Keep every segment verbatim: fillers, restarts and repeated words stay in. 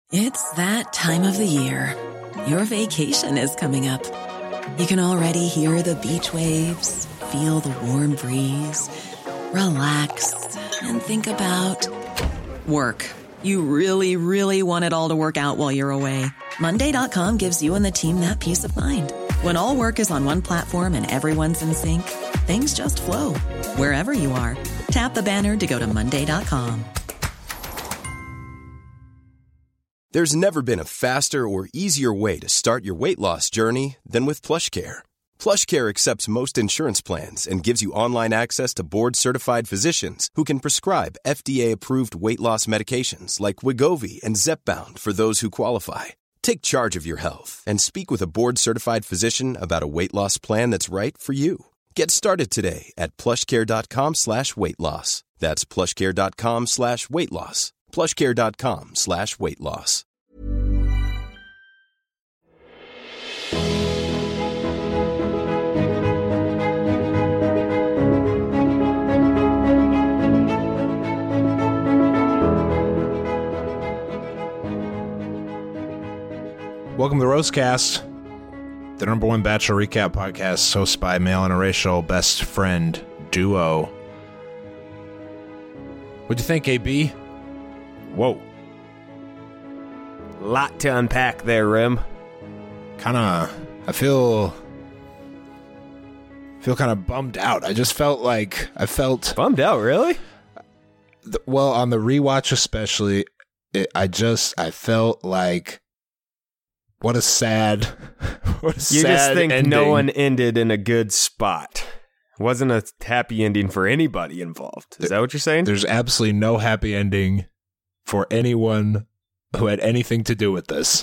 It's that time of the year. Your vacation is coming up. You can already hear the beach waves, feel the warm breeze, relax, and think about work. You really, really want it all to work out while you're away. Monday dot com gives you and the team that peace of mind. When all work is on one platform and everyone's in sync, things just flow. Wherever you are, tap the banner to go to Monday dot com. There's never been a faster or easier way to start your weight loss journey than with PlushCare. PlushCare accepts most insurance plans and gives you online access to board-certified physicians who can prescribe F D A-approved weight loss medications like Wegovy and Zepbound for those who qualify. Take charge of your health and speak with a board-certified physician about a weight loss plan that's right for you. Get started today at plushcare.com slash weight loss. That's plushcare.com slash weight loss. plushcare.com slash weight loss. Welcome to the Roastcast, the number one Bachelor recap podcast, hosted by male interracial best friend duo. What'd you think, A B? Whoa. Lot to unpack there, Rim. Kind of, I feel, feel kind of bummed out. I just felt like, I felt... Bummed out, really? The, well, on the rewatch especially, it, I just, I felt like, what a sad, what a you sad just think ending. No one ended in a good spot. Wasn't a happy ending for anybody involved. Is that what you're saying? There's absolutely no happy ending for anyone who had anything to do with this.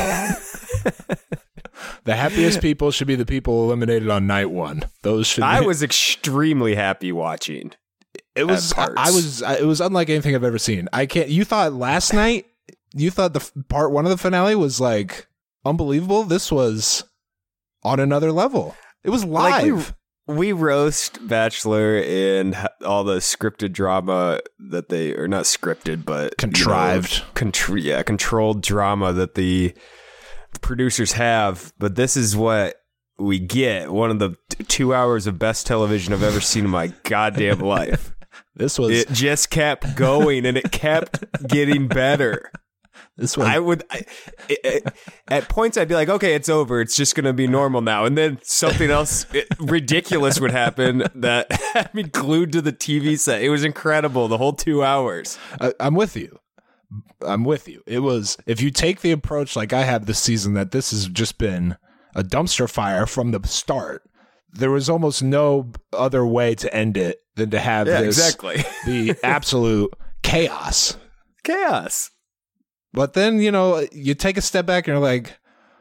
The happiest people should be the people eliminated on night one. Those should. I be, was extremely happy watching. It was. I, I was. I, it was unlike anything I've ever seen. I can't. You thought last night. You thought the f- part one of the finale was like unbelievable. This was on another level. It was live. Like we, We roast Bachelor and all the scripted drama that they, or not scripted, but contrived, you know, contr- yeah, controlled drama that the, the producers have. But this is what we get. One of the t- two hours of best television I've ever seen in my goddamn life. This was. It just kept going and it kept getting better. This one, I would, I, it, it, at points I'd be like, okay, it's over. It's just going to be normal now. And then something else it, ridiculous would happen that had me glued to the T V set. It was incredible. The whole two hours. I, I'm with you. I'm with you. It was, if you take the approach like I have this season, that this has just been a dumpster fire from the start. There was almost no other way to end it than to have yeah, this, exactly. the absolute chaos. Chaos. But then, you know, you take a step back and you're like,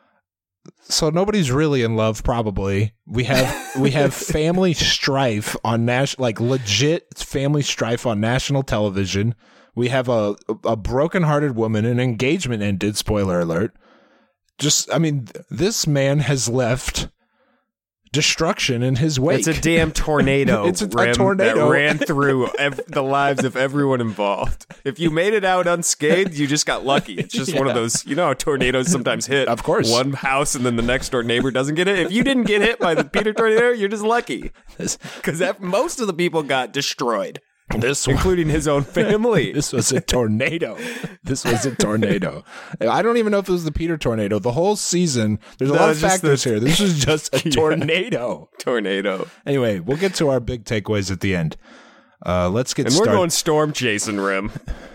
so nobody's really in love, probably. We have we have family strife on national, like legit family strife on national television. We have a a brokenhearted woman, an engagement ended, spoiler alert. Just, I mean, this man has left destruction in his wake. It's a damn tornado. It's a, Rim a tornado that ran through ev- the lives of everyone involved. If you made it out unscathed, you just got lucky. It's just yeah. one of those, you know how tornadoes sometimes hit of course. one house and then the next door neighbor doesn't get it. If you didn't get hit by the Peter tornado, you're just lucky. Because most of the people got destroyed. This including his own family. This was a tornado. This was a tornado. I don't even know if it was the Peter tornado. The whole season, there's a no, lot of factors the, here. This was just a tornado. Yeah, tornado. Anyway, we'll get to our big takeaways at the end. Uh, let's get and started. And we're going storm chasing, Rim.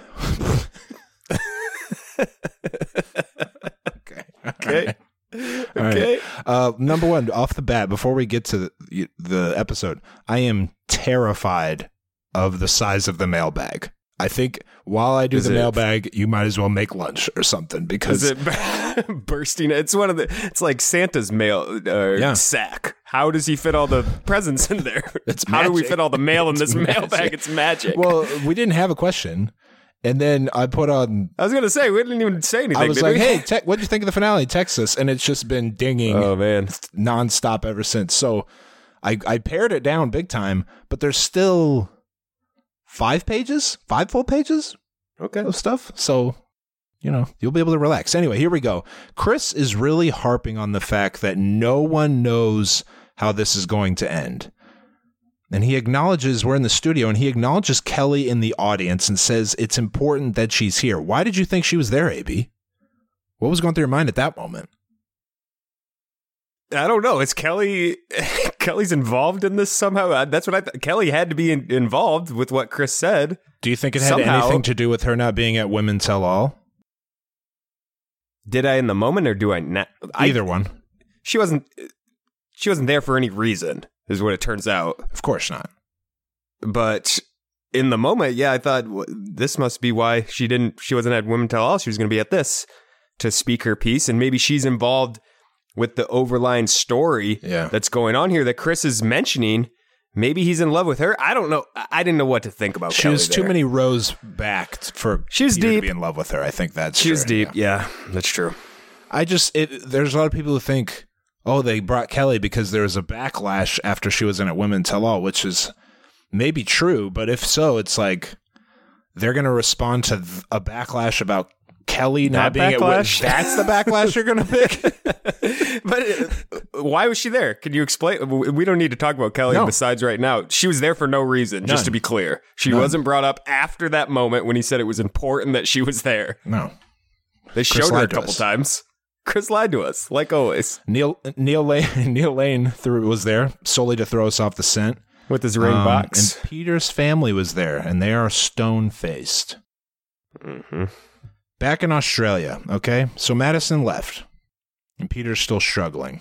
Okay. Okay. Right. Okay. Right. Uh, number one, off the bat, before we get to the, the episode, I am terrified of the size of the mailbag. I think while I do is the it, mailbag, you might as well make lunch or something because is it bursting. It's one of the. It's like Santa's mail uh, yeah. sack. How does he fit all the presents in there? It's How magic. do we fit all the mail in it's this magic. mailbag? It's magic. Well, we didn't have a question, and then I put on. I was gonna say we didn't even say anything. I was did like, we? "Hey, te- what'd you think of the finale? Text us," and it's just been dinging. Oh man, nonstop ever since. So I I pared it down big time, but there's still five pages, five full pages, okay, of stuff. So you know, you'll be able to relax. Anyway, here we go. Chris is really harping on the fact that no one knows how this is going to end. And he acknowledges, we're in the studio, and he acknowledges Kelly in the audience and says it's important that she's here. Why did you think she was there, A B? What was going through your mind at that moment? I don't know. Is Kelly Kelly's involved in this somehow? That's what I thought. Kelly had to be in, involved with what Chris said. Do you think it had somehow. anything to do with her not being at Women Tell All? Did I in the moment, or do I not? Either I, one. She wasn't. She wasn't there for any reason, is what it turns out. Of course not. But in the moment, yeah, I thought well, this must be why she didn't. She wasn't at Women Tell All. She was going to be at this to speak her piece, and maybe she's involved with the overlying story yeah. that's going on here that Chris is mentioning. Maybe he's in love with her. I don't know. I didn't know what to think about. She Kelly was too there. many rows back for she was Peter deep. to be in love with her. I think that's she true. was deep. Yeah. yeah, that's true. I just it. There's a lot of people who think, oh, they brought Kelly because there was a backlash after she was in at Women Tell All, which is maybe true, but if so, it's like they're going to respond to th- a backlash about Kelly not That being backlash? at. That's the backlash you're going to pick. But uh, why was she there? Can you explain? We don't need to talk about Kelly No. besides right now. She was there for no reason, None. just to be clear. She None. wasn't brought up after that moment when he said it was important that she was there. No, They Chris showed her a lied to couple us. times. Chris lied to us, like always, Neil Neil Lane Neil Lane threw, was there solely to throw us off the scent. with his ring Um, box. And Peter's family was there, and they are stone faced. Mm-hmm. Back in Australia, okay? So Madison left, and Peter's still struggling.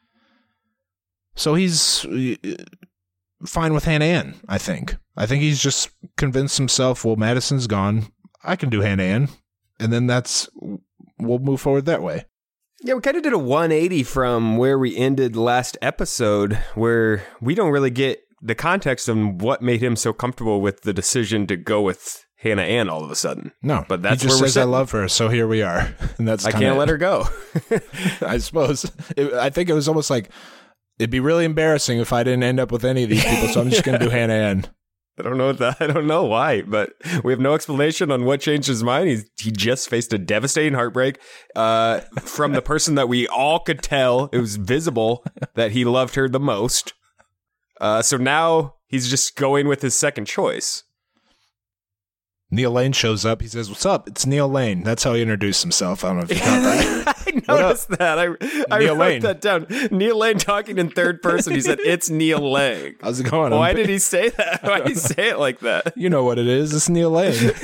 So he's uh, fine with Hannah Ann, I think. I think he's just convinced himself, well, Madison's gone. I can do Hannah Ann. And then that's, we'll move forward that way. Yeah, we kind of did a one eighty from where we ended last episode, where we don't really get the context on what made him so comfortable with the decision to go with Hannah Ann all of a sudden. No, but that's he just where we're says I sitting. love her, so here we are. And that's I kinda can't it. let her go. I suppose. It, I think it was almost like, it'd be really embarrassing if I didn't end up with any of these people, so I'm just going to do Hannah Ann. I don't know that. I don't know why, but we have no explanation on what changed his mind. He's, he just faced a devastating heartbreak uh, from the person that we all could tell. It was visible that he loved her the most. Uh, so now he's just going with his second choice. Neil Lane shows up. He says, "What's up? It's Neil Lane." That's how he introduced himself. I don't know if you caught that. I noticed that. I, I Neil wrote Lane. that down. Neil Lane talking in third person. He said, "It's Neil Lang." How's it going? Why I'm- did he say that? Why did he say it like that? You know what it is. It's Neil Lane.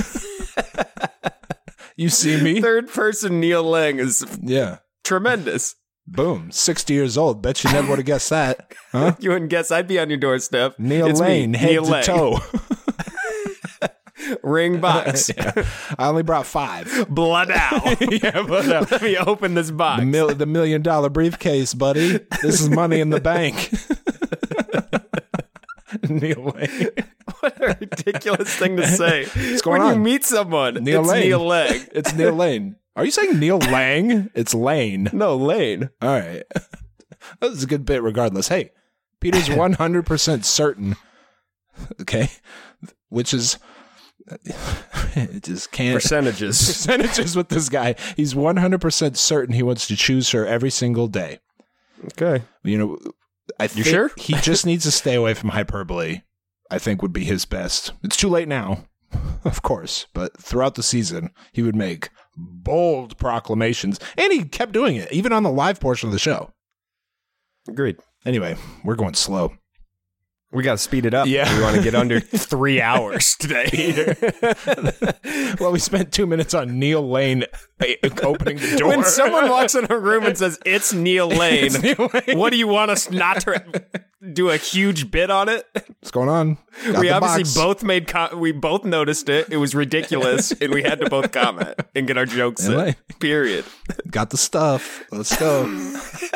You see me? Third person Neil Lang is Yeah. tremendous. Boom. sixty years old. Bet you never would have guessed that. Huh? You wouldn't guess I'd be on your doorstep. Neil It's Lane, me, head Neil to Lang. toe. Ring box. Yeah. I only brought five. Blood out. Yeah, but uh, Let me open this box. the, mil- the million dollar briefcase, buddy. This is money in the bank. Neil Lane. What a ridiculous thing to say. What's going when on? you meet someone, Neil it's Lane. Neil Lang. It's Neil Lane. Are you saying Neil Lang? It's Lane. No, Lane. All right. That was a good bit regardless. Hey, Peter's one hundred percent certain, okay, which is, it just can't. Percentages. Percentages with this guy. He's one hundred percent certain he wants to choose her every single day. Okay. You know, I think sure? he just needs to stay away from hyperbole, I think would be his best. It's too late now, of course, but throughout the season, he would make bold proclamations, and he kept doing it, even on the live portion of the show. Agreed. Anyway, we're going slow. We got to speed it up. Yeah. We want to get under three hours today. Well, we spent two minutes on Neil Lane opening the door. When someone walks in a room and says, "It's Neil Lane," It's Neil Lane. what do you want us not to do a huge bit on it? What's going on? Got we the obviously box. both made com- we both noticed it. It was ridiculous, and we had to both comment and get our jokes Neil in. Lane. Period. got the stuff. Let's go.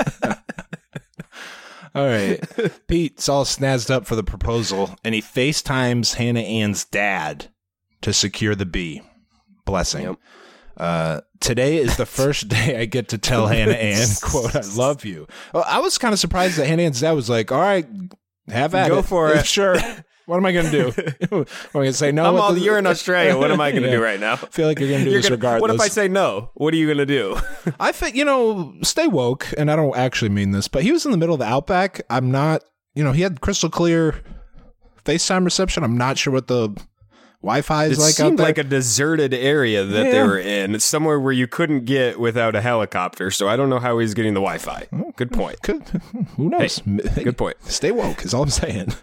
All right. Pete's all snazzed up for the proposal, and he FaceTimes Hannah Ann's dad to secure the B. Blessing. Yep. Uh, today is the first day I get to tell Hannah Ann, quote, "I love you." Well, I was kind of surprised that Hannah Ann's dad was like, "All right, have at Go it." for it. Sure. What am I going to do? Am I going to say no? I'm all, you're in Australia. What am I going to Yeah. do right now? I feel like you're going to do You're this gonna, regardless. what if I say no? What are you going to do? I think, you know, stay woke, and I don't actually mean this, but he was in the middle of the Outback. I'm not, you know, he had crystal clear FaceTime reception. I'm not sure what the Wi-Fi is It like out seemed there. like a deserted area that they Yeah. were in. It's somewhere where you couldn't get without a helicopter, so I don't know how he's getting the Wi-Fi. Good point. Could, who knows? Hey, good point. Stay woke is all I'm saying.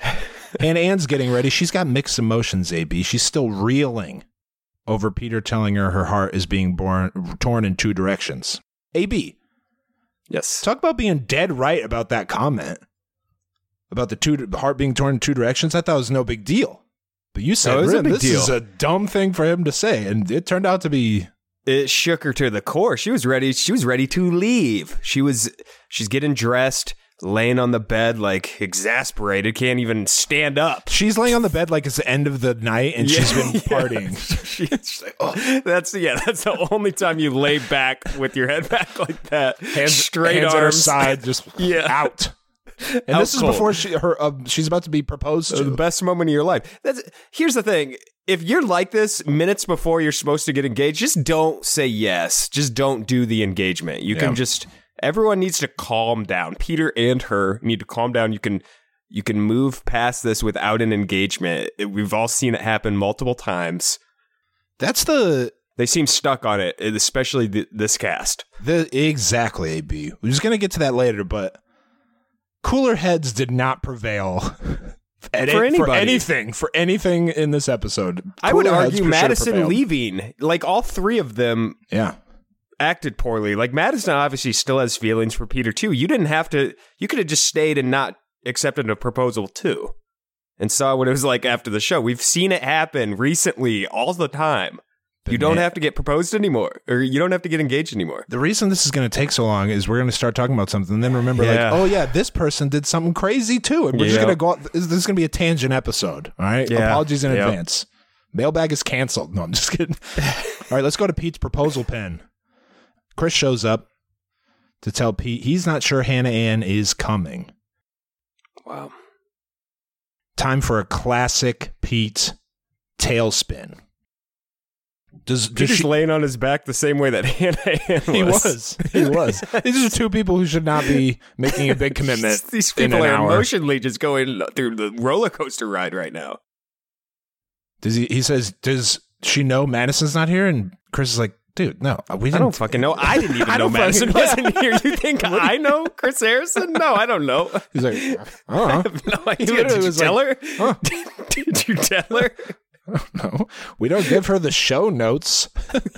And Anne's getting ready. She's got mixed emotions, A B. She's still reeling over Peter telling her her heart is being born, torn in two directions. A B, Yes. talk about being dead right about that comment. About the two the heart being torn in two directions. I thought it was no big deal. But you said, No, it was a big this deal. is a dumb thing for him to say. And it turned out to be... It shook her to the core. She was ready. She was ready to leave. She was. She's getting dressed, laying on the bed, like exasperated. Can't even stand up. She's laying on the bed like it's the end of the night and she's been partying. She- she's like, oh, that's yeah. That's the only time you lay back with your head back like that. Hands, straight hands arms at her side, just Yeah. out. And Out this is cold. before she her uh, she's about to be proposed The to. best moment of your life. That's here's the thing. If you're like this minutes before you're supposed to get engaged, just don't say yes. Just don't do the engagement. You Yeah. can just everyone needs to calm down. Peter and her need to calm down. You can you can move past this without an engagement. It- we've all seen it happen multiple times. That's the They seem stuck on it, especially th- this cast. the exactly A B. We're just gonna get to that later, but cooler heads did not prevail at For for anybody. anything for anything in this episode. I would Cooler heads argue for sure Madison prevailed. leaving, like all three of them Yeah. acted poorly. Like Madison obviously still has feelings for Peter too. You didn't have to. You could have just stayed and not accepted a proposal too, and saw what it was like after the show. We've seen it happen recently all the time. You don't man- have to get proposed anymore, or you don't have to get engaged anymore. The reason this is going to take so long is we're going to start talking about something and then remember Yeah. like, oh yeah, this person did something crazy too. And we're just Yeah. going to go, this is going to be a tangent episode. All right. Yeah. Apologies in Yep. advance. Mailbag is canceled. No, I'm just kidding. All right. Let's go to Pete's proposal pen. Chris shows up to tell Pete he's not sure Hannah Ann is coming. Wow. Time for a classic Pete tailspin. Does, does Peter's she, laying on his back the same way that Hannah Ann was. he was. He was. These are two people who should not be making a big commitment. These in people an are hour. emotionally just going through the roller coaster ride right now. Does he? He says, "Does she know Madison's not here?" And Chris is like, "Dude, no, we didn't." I don't fucking know. I didn't even I know don't Madison fucking- wasn't here. You think I know Chris Harrison? No, I don't know. He's like, "I I don't know. have no idea. literally Did you was tell like, her? huh. Did, did you tell her? No, we don't give her the show notes."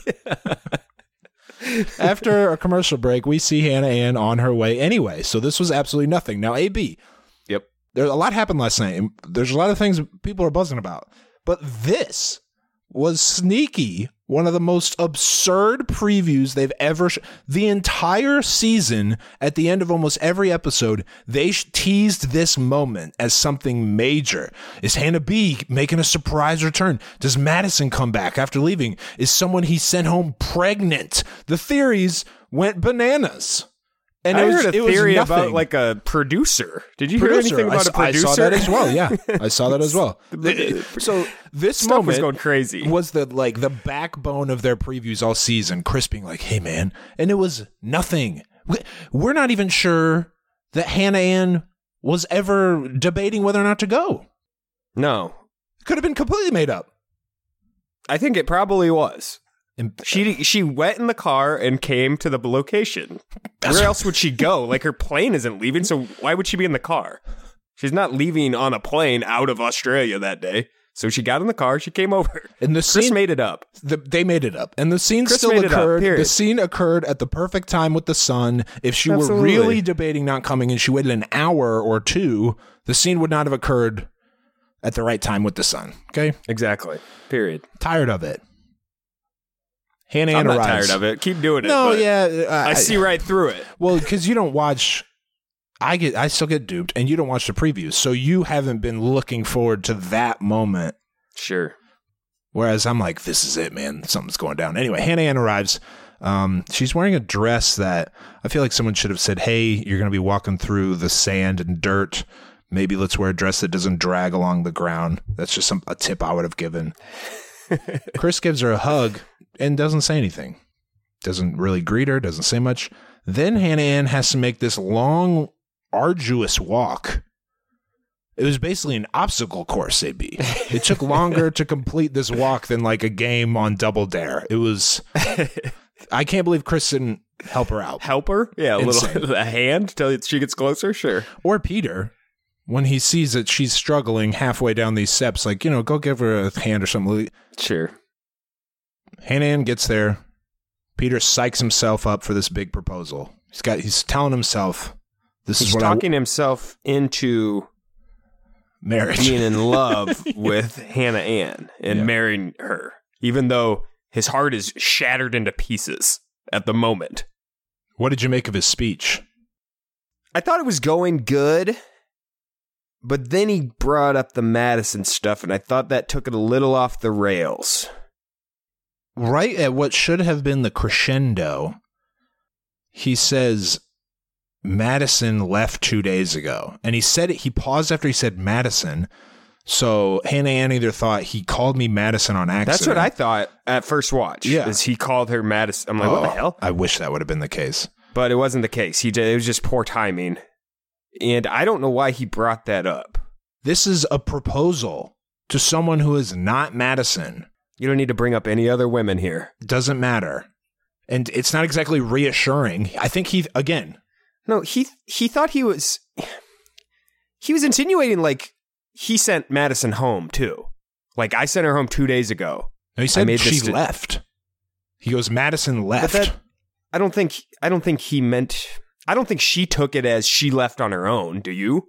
After a commercial break, we see Hannah Ann on her way anyway. So this was absolutely nothing. Now, A B, Yep. there's a lot happened last night. and There's a lot of things people are buzzing about, but this was sneaky. One of the most absurd previews they've ever. Sh- the entire season, at the end of almost every episode, they sh- teased this moment as something major. Is Hannah B making a surprise return? Does Madison come back after leaving? Is someone he sent home pregnant? The theories went bananas. And I it was, heard a it was theory nothing. about like a producer. Did you Producer. hear anything about I, a producer? I saw that as well. Yeah, I saw that as well. So this Stuff moment was going crazy. was the like the backbone of their previews all season. Chris being like, "Hey man," and it was nothing. We- We're not even sure that Hannah Ann was ever debating whether or not to go. No, Could have been completely made up. I think it probably was. And She she went in the car and came to the location. Where else would she go? Like her plane isn't leaving, so why would she be in the car? She's not leaving on a plane out of Australia that day. So she got in the car, she came over. And the Chris scene made it up. The, they made it up, and the scene Chris still made it up, occurred. period. The scene occurred at the perfect time with the sun. If she Absolutely. were really debating not coming, and she waited an hour or two, the scene would not have occurred at the right time with the sun. Okay, Exactly. Period. tired of it. Hannah I'm Ann not arrives. tired of it. Keep doing it. No, but yeah, I, I see right through it. Well, because you don't watch. I get. I still get duped, and you don't watch the previews, so you haven't been looking forward to that moment. Sure. Whereas I'm like, this is it, man. Something's going down. Anyway, Hannah Ann arrives. Um, she's wearing a dress that I feel like someone should have said, hey, you're going to be walking through the sand and dirt Maybe let's wear a dress that doesn't drag along the ground. That's just some a tip I would have given. Chris gives her a hug and doesn't say anything. Doesn't really greet her, doesn't say much. Then Hannah Ann has to make this long, arduous walk. It was basically an obstacle course, A B. It took longer to complete this walk than like a game on Double Dare. It was... I can't believe Chris didn't help her out. Help her? Yeah, a Insane. little a hand till she gets closer? Sure. Or Peter, when he sees that she's struggling halfway down these steps, like, you know, go give her a hand or something. Sure. Hannah Ann gets there. Peter psychs himself up for this big proposal. He's got. He's telling himself, this He's is what talking I, himself into marriage. being in love with Hannah Ann and Yeah. marrying her, even though his heart is shattered into pieces at the moment. What did you make of his speech? I thought it was going good, but then he brought up the Madison stuff, and I thought that took it a little off the rails. Right at what should have been the crescendo, he says, Madison left two days ago. And he said it, he paused after he said Madison. So Hannah Ann either thought he called me Madison on accident. That's what I thought at first watch. Yeah. Is he called her Madison. I'm like, what the Oh, hell? I wish that would have been the case. But it wasn't the case. He did, it was just poor timing. And I don't know why he brought that up. This is a proposal to someone who is not Madison. You don't need to bring up any other women here. Doesn't matter. And it's not exactly reassuring. I think he, again. No, he he thought he was... He was insinuating like he sent Madison home, too. Like, I sent her home two days ago. No, he I said made she this to- left. He goes, Madison left. But that, I don't think I don't think he meant... I don't think she took it as she left on her own, do you?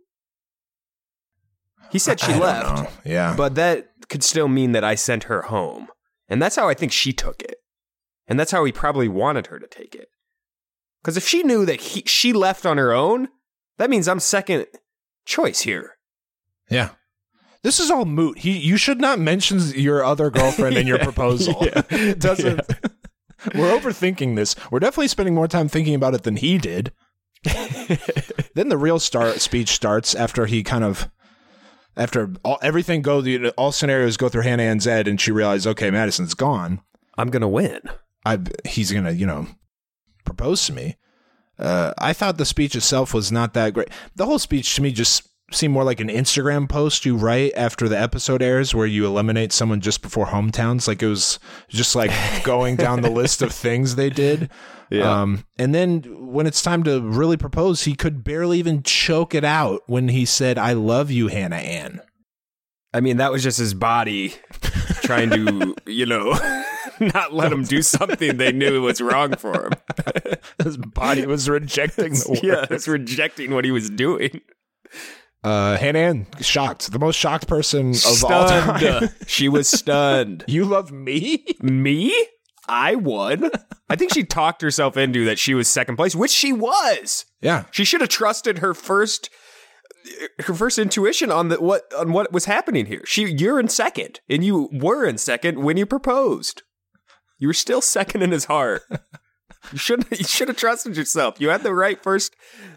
He said she I don't left. know. Yeah. But that could still mean that I sent her home. And that's how I think she took it. And that's how he probably wanted her to take it. Because if she knew that he, she left on her own, that means I'm second choice here. Yeah. This is all moot. He, you should not mention your other girlfriend in your Yeah. proposal. Yeah. It doesn't. We're overthinking this. We're definitely spending more time thinking about it than he did. Then the real start speech starts after he kind of, after all, everything goes, all scenarios go through Hannah Ann's head, and she realizes, okay, Madison's gone. I'm going to win. I he's gonna, you know, propose to me. Uh, I thought the speech itself was not that great. The whole speech to me just seemed more like an Instagram post you write after the episode airs, where you eliminate someone just before hometowns. Like, it was just like going down the list of things they did. Yeah. Um, and then when it's time to really propose, he could barely even choke it out when he said, "I love you, Hannah Ann." I mean, that was just his body trying to, you know, not let him do something they knew was wrong for him. His body was rejecting the word. Yeah, it's rejecting what he was doing. Uh, Hannah Ann, shocked. The most shocked person of all time. Stunned. She was stunned. You love me? Me? I won. I think she talked herself into that she was second place, which she was. Yeah. She should have trusted her first her first intuition on the what on what was happening here. She you're in second, and you were in second when you proposed. You were still second in his heart. You should you should have trusted yourself. You had the right first.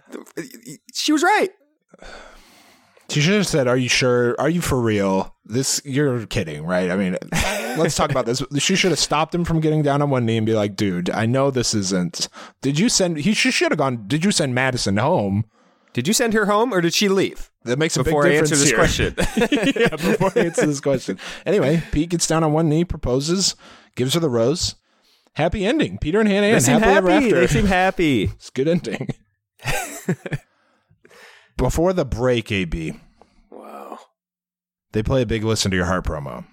She was right. She should have said, "Are you sure? Are you for real? This you're kidding, right? I mean, let's talk about this." She should have stopped him from getting down on one knee and be like, "Dude, I know this isn't. Did you send? He she should have gone. Did you send Madison home? Did you send her home, or did she leave? That makes a Before big I answer difference this here. question. Yeah, before I answer this question. Anyway, Pete gets down on one knee, proposes, gives her the rose. Happy ending. Peter and Hannah They Ann seem happily ever happy. after. They seem happy. It's a good ending. Before the break, A B, Wow. they play a big "Listen to Your Heart" promo.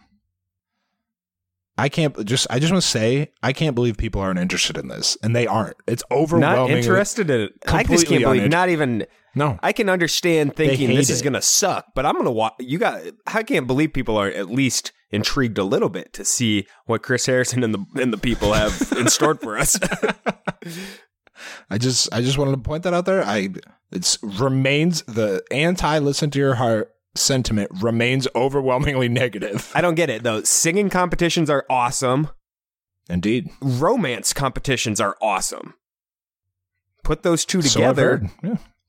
I can't just. I just want to say, I can't believe people aren't interested in this, and they aren't. It's Not overwhelming. interested in it. I just completely can't believe. uninter- Not even. No, I can understand thinking hate this is it. gonna suck, but I'm gonna watch. You got. I can't believe people are at least intrigued a little bit to see what Chris Harrison and the and the people have in store for us. I just. I just wanted to point that out there. I. It's remains the anti-Listen to Your Heart sentiment remains overwhelmingly negative. I don't get it though. Singing competitions are awesome. Indeed, Romance competitions are awesome. Put those two So I've together. heard. Yeah.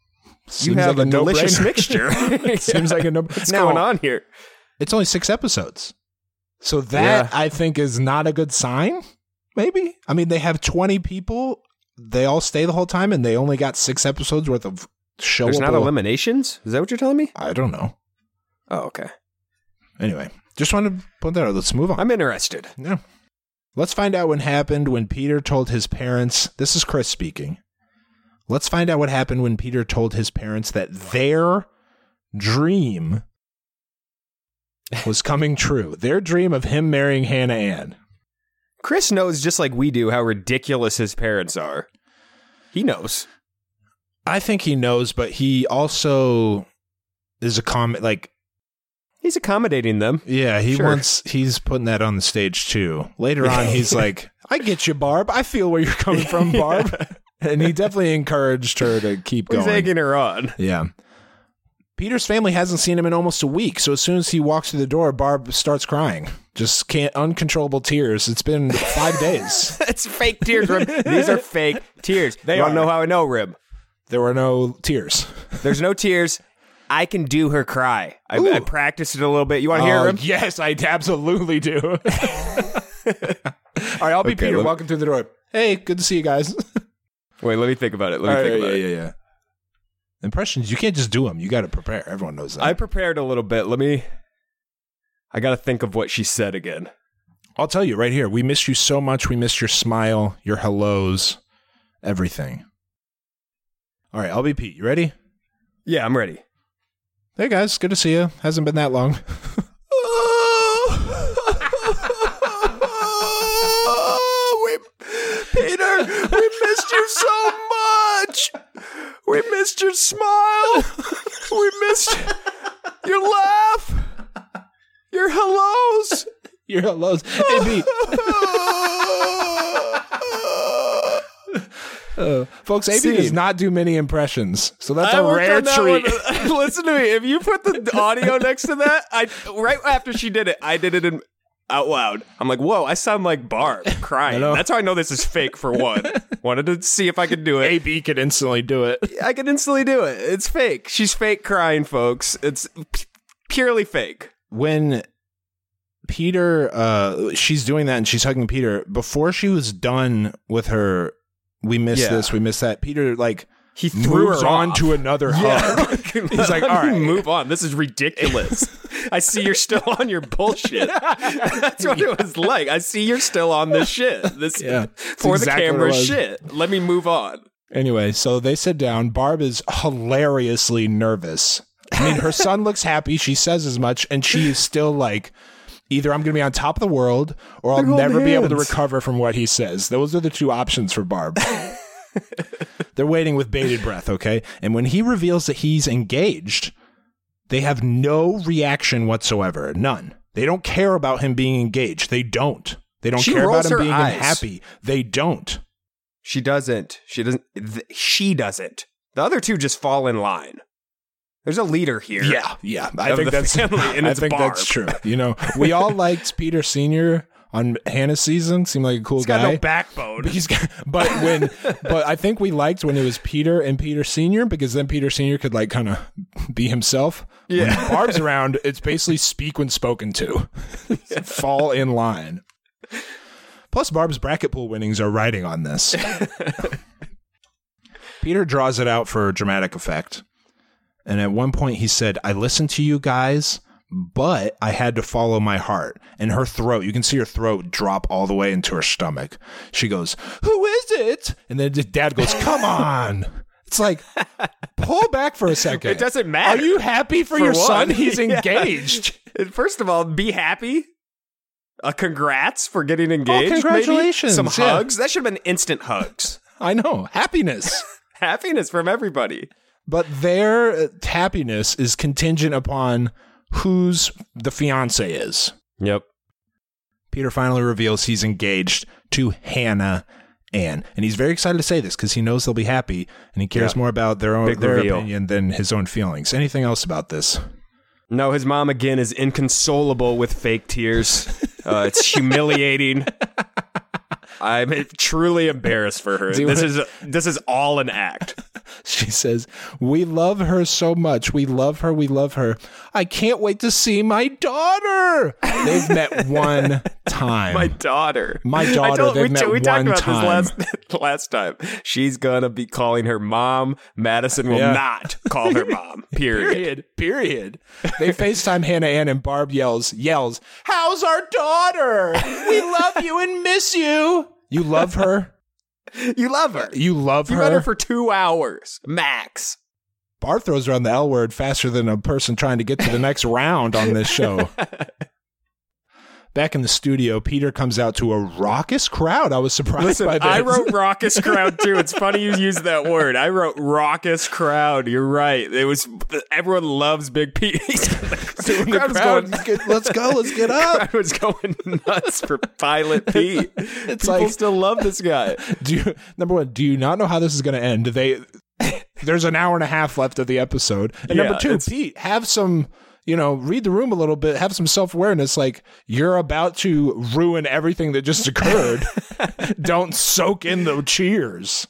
Seems you have like a, a delicious no-brainer. mixture. Seems like a no. What's Now, going on here? It's only six episodes, so that Yeah. I think is not a good sign. Maybe. I mean, they have twenty people. They all stay the whole time, and they only got six episodes worth of show. There's not eliminations? Is that what you're telling me? I don't know. Oh, okay. Anyway, just wanted to put that out. Let's move on. I'm interested. Yeah. Let's find out what happened when Peter told his parents. This is Chris speaking. Let's find out what happened when Peter told his parents that their dream was coming true. Their dream of him marrying Hannah Ann. Chris knows just like we do how ridiculous his parents are. He knows. I think he knows, but he also is a comment like He's accommodating them. yeah, he Sure. wants he's putting that on the stage too. Later on he's like, I get you, Barb. I feel where you're coming from, Barb. And he definitely encouraged her to keep He's going. egging her on. Yeah. Peter's family hasn't seen him in almost a week, so as soon as he walks through the door, Barb starts crying. Just can't uncontrollable tears. It's been five days. It's fake tears, Rib. These are fake tears. They you want to are. know how I know, Rib? There were no tears. There's no tears. I can do her cry. I, I Ooh. practiced it a little bit. You want to hear Oh, Rib? yes, I absolutely do. All right, I'll be Okay, Peter let- walking through the door. Hey, good to see you guys. Wait, let me think about it. Let me All think right, about yeah, it. yeah, yeah. Impressions, you can't just do them. You got to prepare. Everyone knows that. I prepared a little bit. Let me. I got to think of what she said again. I'll tell you right here. We missed you so much. We missed your smile, your hellos, everything. All right, I'll be Pete. You ready? Yeah, I'm ready. Hey, guys. Good to see you. Hasn't been that long. we, Peter, we missed you so much. We missed your smile. We missed your laugh. Your hellos. Your hellos. Hey, Pete. Uh, folks, A B Scene. does not do many impressions, so that's I a worked rare on that treat. one. Listen to me. If you put the audio next to that, I right after she did it, I did it in out loud. I'm like, whoa, I sound like Barb crying. I know. That's how I know this is fake. For one, wanted to see if I could do it. A B could instantly do it. I can instantly do it. It's fake. She's fake crying, folks. It's p- purely fake. When Peter, uh, she's doing that and she's hugging Peter, before she was done with her, we missed Yeah. this, we missed that, Peter, like, He threw moves her on off. to another hug. He's like, all right. move on. This is ridiculous. I see you're still on your bullshit. That's what it was like. I see you're still on this shit. This Yeah, for it's the exactly what it camera was. shit. Let me move on. Anyway, so they sit down. Barb is hilariously nervous. I mean, her son looks happy. She says as much, and she is still like, either I'm going to be on top of the world, or I'll They're holding never be able to hands. recover from what he says. Those are the two options for Barb. They're waiting with bated breath, okay? And when he reveals that he's engaged, they have no reaction whatsoever. None. They don't care about him being engaged. They don't. They don't She care about rolls him her being eyes. unhappy. They don't. She doesn't. She doesn't. Th- she doesn't. The other two just fall in line. There's a leader here. Yeah, yeah. I Of think the that's family, and I it's think Barb. that's true. You know, we all liked Peter Senior on Hannah's season. Seemed like a cool He's guy. got no backbone. But he's got, but when but I think we liked when it was Peter and Peter Senior because then Peter Senior could like kind of be himself. Yeah. When Barb's around, it's basically speak when spoken to. Fall in line. Plus Barb's bracket pool winnings are riding on this. Peter draws it out for dramatic effect. And at one point he said, I listened to you guys, but I had to follow my heart. And her throat, you can see her throat drop all the way into her stomach. She goes, who is it? And then dad goes, come on. It's like, pull back for a second. It doesn't matter. Are you happy for, For your one. son? He's Yeah. engaged. First of all, be happy. Uh, congrats for getting engaged. maybe. congratulations. Some Yeah. hugs. That should have been instant hugs. I know. Happiness. Happiness from everybody. But their uh, happiness is contingent upon whose the fiance is. Yep. Peter finally reveals he's engaged to Hannah Ann. And he's very excited to say this because he knows they'll be happy and he cares Yeah. more about their own Big their reveal. opinion than his own feelings. Anything else about this? No, his mom again is inconsolable with fake tears. Uh, it's humiliating. I'm truly embarrassed for her. Do you This wanna- is this is all an act. She says, "We love her so much. We love her. We love her. I can't wait to see my daughter." They've met one time. My daughter. My daughter. I told, they've we met we one talked about time. this last last time. She's gonna be calling her mom. Madison will Yeah. not call her mom. Period. Period. Period. They FaceTime Hannah Ann and Barb yells, yells, "How's our daughter? We love you and miss you." You love her? You love her. You love You her? met her for two hours max. Barb throws around the L word faster than a person trying to get to the next round on this show. Back in the studio, Peter comes out to a raucous crowd. I was surprised Listen, by this. I wrote raucous crowd too. It's funny you used that word. I wrote raucous crowd. You're right. It was everyone loves Big Pete. the crowd was crowd, going- get- let's go, let's get up. I was going nuts for Pilot Pete. It's People like- still love this guy. Do you, number one, do you not know how this is going to end? They there's an hour and a half left of the episode. And Yeah, number two, it's- Pete, have some, you know, read the room a little bit, have some self-awareness. Like, you're about to ruin everything that just occurred. Don't soak in the cheers.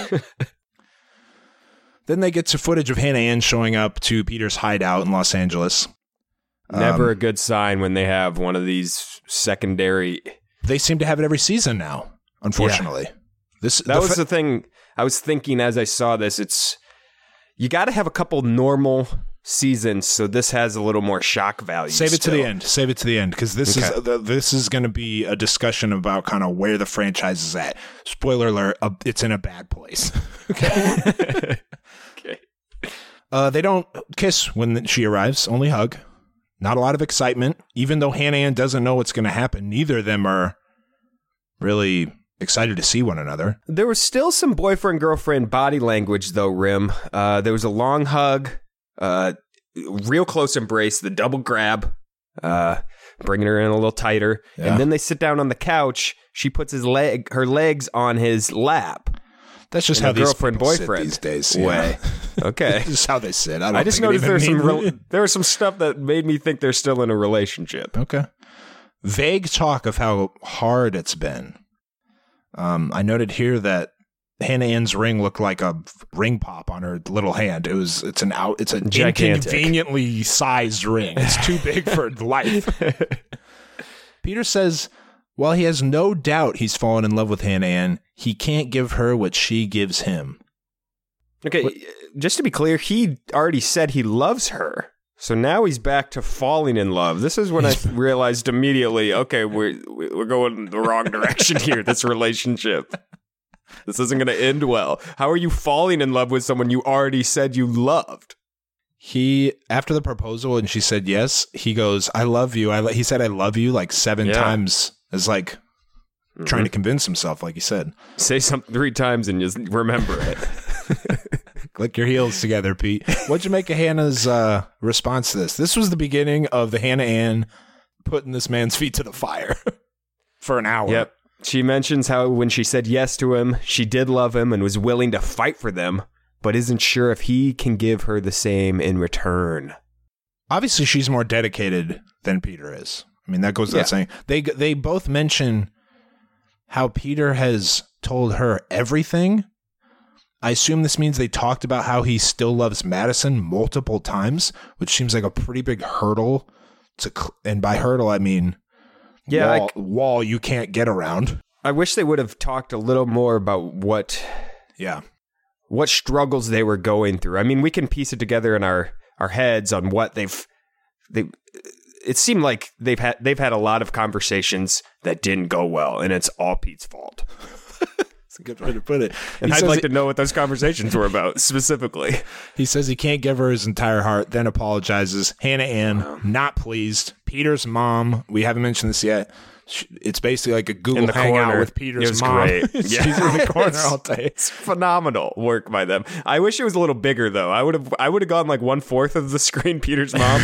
Then they get to footage of Hannah Ann showing up to Peter's hideout in Los Angeles. Never Um, a good sign when they have one of these secondary. They seem to have it every season now, unfortunately. This That the was fa- the thing I was thinking as I saw this. It's you got to have a couple normal seasons, so this has a little more shock value. Save it to still. the end. Save it to the end because this Okay. is uh, this is going to be a discussion about kind of where the franchise is at. Spoiler alert: uh, it's in a bad place. Okay. Okay. Uh, they don't kiss when she arrives. Only hug. Not a lot of excitement. Even though Hannah Ann doesn't know what's going to happen, neither of them are really excited to see one another. There was still some boyfriend girlfriend body language though. Rim. Uh, there was a long hug. Uh, real close embrace, the double grab, uh, bringing her in a little tighter, Yeah. and then they sit down on the couch. She puts his leg, her legs on his lap. That's just In how a these girlfriend people sit boyfriend these days. way. Yeah. Okay, This is how they sit. I, don't I just think it noticed even there's some means- real, there was some stuff that made me think they're still in a relationship. Okay. Vague talk of how hard it's been. Um, I noted here that Hannah Ann's ring looked like a ring pop on her little hand. It was. It's an out. It's an Gigantic. inconveniently sized ring. It's too big for life. Peter says, while he has no doubt he's fallen in love with Hannah Ann, he can't give her what she gives him. Okay, just to be clear, he already said he loves her. So now he's back to falling in love. This is when I realized immediately, okay, we're we're going the wrong direction here, this relationship. This isn't going to end well. How are you falling in love with someone you already said you loved? He, after the proposal and she said yes, he goes, "I love you." I lo-, he said, "I love you" like seven Yeah. times, as like Mm-hmm. trying to convince himself, like he said. Say something three times and just remember it. Click your heels together, Pete. What'd you make of Hannah's uh, response to this? This was the beginning of the Hannah Ann putting this man's feet to the fire for an hour. Yep. She mentions how when she said yes to him, she did love him and was willing to fight for them, but isn't sure if he can give her the same in return. Obviously, she's more dedicated than Peter is. I mean, that goes without Yeah. saying. They they both mention how Peter has told her everything. I assume this means they talked about how he still loves Madison multiple times, which seems like a pretty big hurdle to. Cl- and by hurdle, I mean Yeah, I wall, c- wall you can't get around. I wish they would have talked a little more about what Yeah. what struggles they were going through. I mean, we can piece it together in our, our heads on what they've they. It seemed like they've had they've had a lot of conversations that didn't go well, and it's all Pete's fault. That's a good way to put it. And He I'd says like he- to know what those conversations were about specifically. He says he can't give her his entire heart, then apologizes. Hannah Ann, not pleased. Peter's mom, we haven't mentioned this yet. Sh- It's basically like a Google In the Hangout corner. with Peter's It was mom. great. She's Yeah. in the corner It's- all day. It's phenomenal work by them. I wish it was a little bigger though. I would have I would have gone like one fourth of the screen. Peter's mom.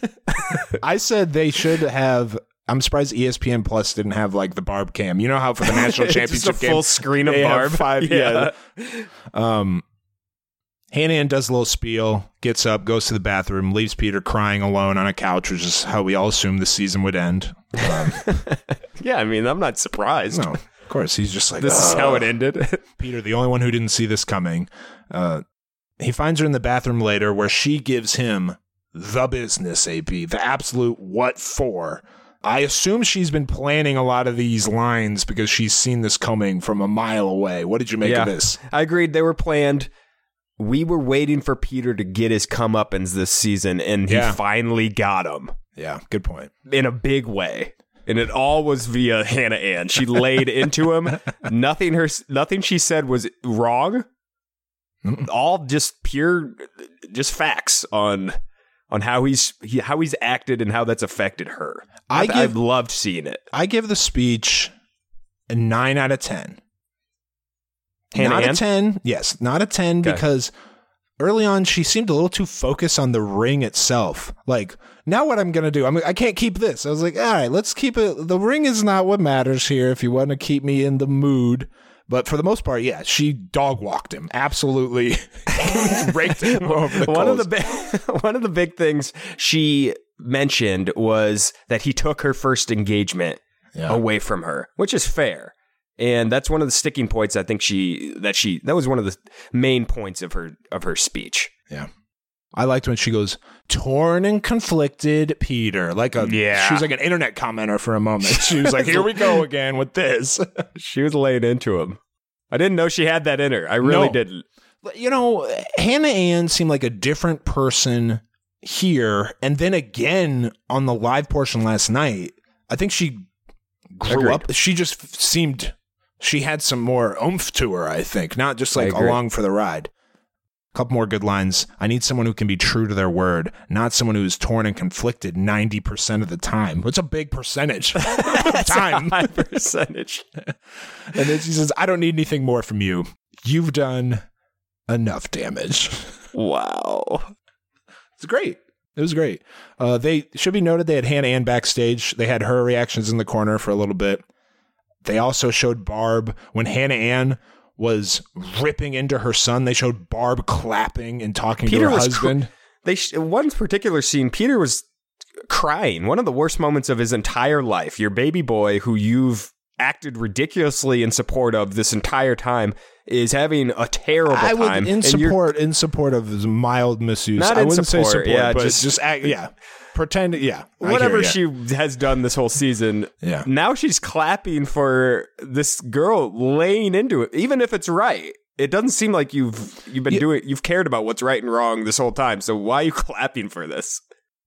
I said they should have. I'm surprised E S P N Plus didn't have like the Barb cam. You know how for the national Just championship a game, full screen of they have Barb. five. Yeah. Yeah. Um, Hannah Ann does a little spiel, gets up, goes to the bathroom, leaves Peter crying alone on a couch, which is how we all assumed the season would end. Um, Yeah, I mean, I'm not surprised. no, of course, he's just like This is "Ugh." how it ended. Peter, the only one who didn't see this coming. Uh, he finds her in the bathroom later where she gives him the business, A P, the absolute what for. I assume she's been planning a lot of these lines because she's seen this coming from a mile away. What did you make yeah, of this? I agreed. They were planned. We were waiting for Peter to get his comeuppance this season, and he Yeah. finally got him. Yeah, good point. In a big way. And it all was via Hannah Ann. She laid into him. Nothing her nothing she said was wrong. Mm-mm. All just pure just facts on on how he's he, how he's acted and how that's affected her. I I've, give, I've loved seeing it. I give the speech a nine out of ten. Hannah not Ann? a ten. Yes, not a ten Okay. because early on she seemed a little too focused on the ring itself. Like, now what I'm going to do? I'm I can't keep this. I was like, all right, let's keep it. The ring is not what matters here if you want to keep me in the mood. But for the most part, yeah, she dog walked him. Absolutely raked him over the one coals. of the bi- one of the big things she mentioned was that he took her first engagement Yeah. away from her, which is fair. And that's one of the sticking points I think she that she that was one of the main points of her of her speech. Yeah. I liked when she goes, torn and conflicted Peter. Like a Yeah. she was like an internet commenter for a moment. She was like, here we go again with this. She was laying into him. I didn't know she had that in her. I really No. didn't. You know, Hannah Ann seemed like a different person here, and then again on the live portion last night. I think she grew Agreed. up. She just f- seemed she had some more oomph to her. I think not just like I agree. along for the ride. A couple more good lines. I need someone who can be true to their word, not someone who's torn and conflicted ninety percent of the time. What's a big percentage of time? High percentage. And then she says, I don't need anything more from you. You've done enough damage. Wow. It's great. It was great. Uh, they should be noted they had Hannah Ann backstage. They had her reactions in the corner for a little bit. They also showed Barb when Hannah Ann was ripping into her son. They showed Barb clapping and talking Peter to her was husband. Cr- they sh- one particular scene, Peter was crying. One of the worst moments of his entire life. Your baby boy, who you've acted ridiculously in support of this entire time, is having a terrible I would time. in and you're- support in support of his mild misuse. Not I in wouldn't support, say support, yeah, but just- just, act, yeah, pretend, yeah, I whatever hear ya. she has done this whole season, Yeah. now she's clapping for this girl laying into it, even if it's right. It doesn't seem like you've you've been Yeah. doing you've cared about what's right and wrong this whole time. So why are you clapping for this?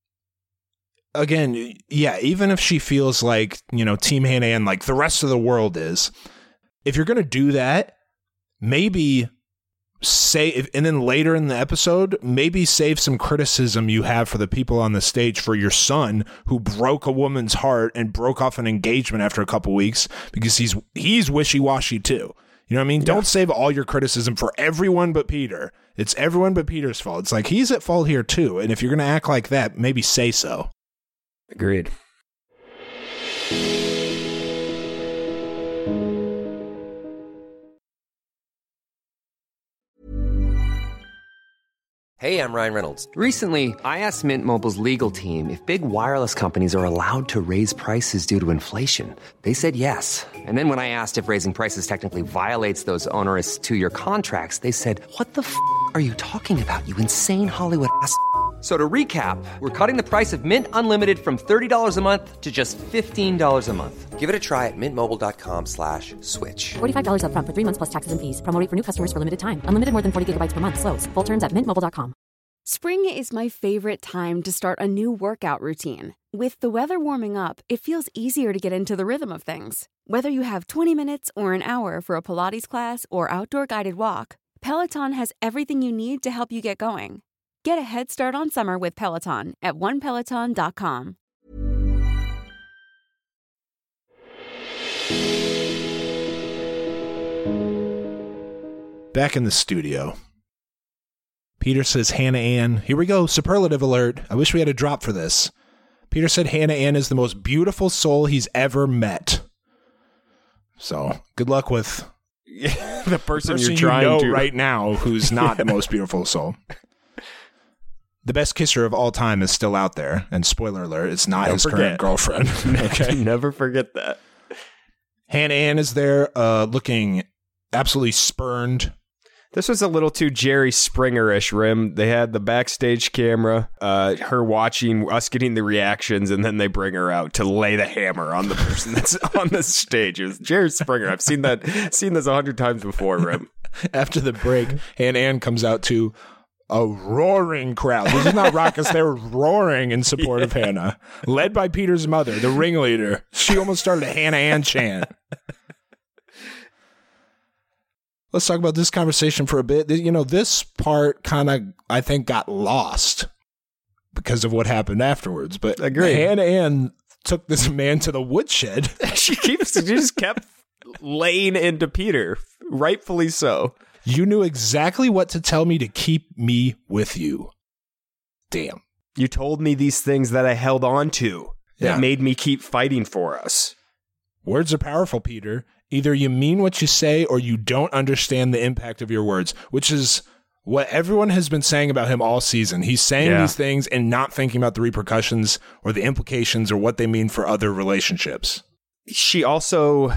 Again, yeah, even if she feels like, you know, Team Hannah Ann, like the rest of the world is, if you're going to do that, maybe say, if, and then later in the episode, maybe save some criticism you have for the people on the stage for your son who broke a woman's heart and broke off an engagement after a couple weeks because he's he's wishy-washy too. You know what I mean? Yeah. Don't save all your criticism for everyone but Peter. It's everyone but Peter's fault. It's like he's at fault here too. And if you're going to act like that, maybe say so. Agreed. Hey, I'm Ryan Reynolds. Recently, I asked Mint Mobile's legal team if big wireless companies are allowed to raise prices due to inflation. They said yes. And then when I asked if raising prices technically violates those onerous two-year contracts, they said, "What the f*** are you talking about, you insane Hollywood ass?" So to recap, we're cutting the price of Mint Unlimited from thirty dollars a month to just fifteen dollars a month. Give it a try at mintmobile.com slash switch. forty-five dollars up front for three months plus taxes and fees. Promo rate for new customers for limited time. Unlimited more than forty gigabytes per month. Slows full terms at mint mobile dot com. Spring is my favorite time to start a new workout routine. With the weather warming up, it feels easier to get into the rhythm of things. Whether you have twenty minutes or an hour for a Pilates class or outdoor guided walk, Peloton has everything you need to help you get going. Get a head start on summer with Peloton at one peloton dot com. Back in the studio, Peter says, Hannah Ann, here we go, superlative alert. I wish we had a drop for this. Peter said Hannah Ann is the most beautiful soul he's ever met. So, good luck with the the person, person you're trying you know to right now who's not the most beautiful soul. The best kisser of all time is still out there, and spoiler alert, it's not Don't his forget. current girlfriend. Okay. Never forget that. Hannah Ann is there, uh, looking absolutely spurned. This was a little too Jerry Springer-ish, Rim. They had the backstage camera, uh, her watching us getting the reactions, and then they bring her out to lay the hammer on the person that's on the stage. It was Jerry Springer. I've seen that, seen this a hundred times before, Rim. After the break, Hannah Ann comes out to a roaring crowd. This is not raucous. They're roaring in support yeah. of Hannah, led by Peter's mother, the ringleader. She almost started a Hannah Ann chant. Let's talk about this conversation for a bit. You know, this part kind of, I think, got lost because of what happened afterwards. But Agreed. Hannah Ann took this man to the woodshed. she keeps, she just kept laying into Peter, rightfully so. You knew exactly what to tell me to keep me with you. Damn. You told me these things that I held on to that Yeah. made me keep fighting for us. Words are powerful, Peter. Either you mean what you say or you don't understand the impact of your words, which is what everyone has been saying about him all season. He's saying Yeah. these things and not thinking about the repercussions or the implications or what they mean for other relationships. She also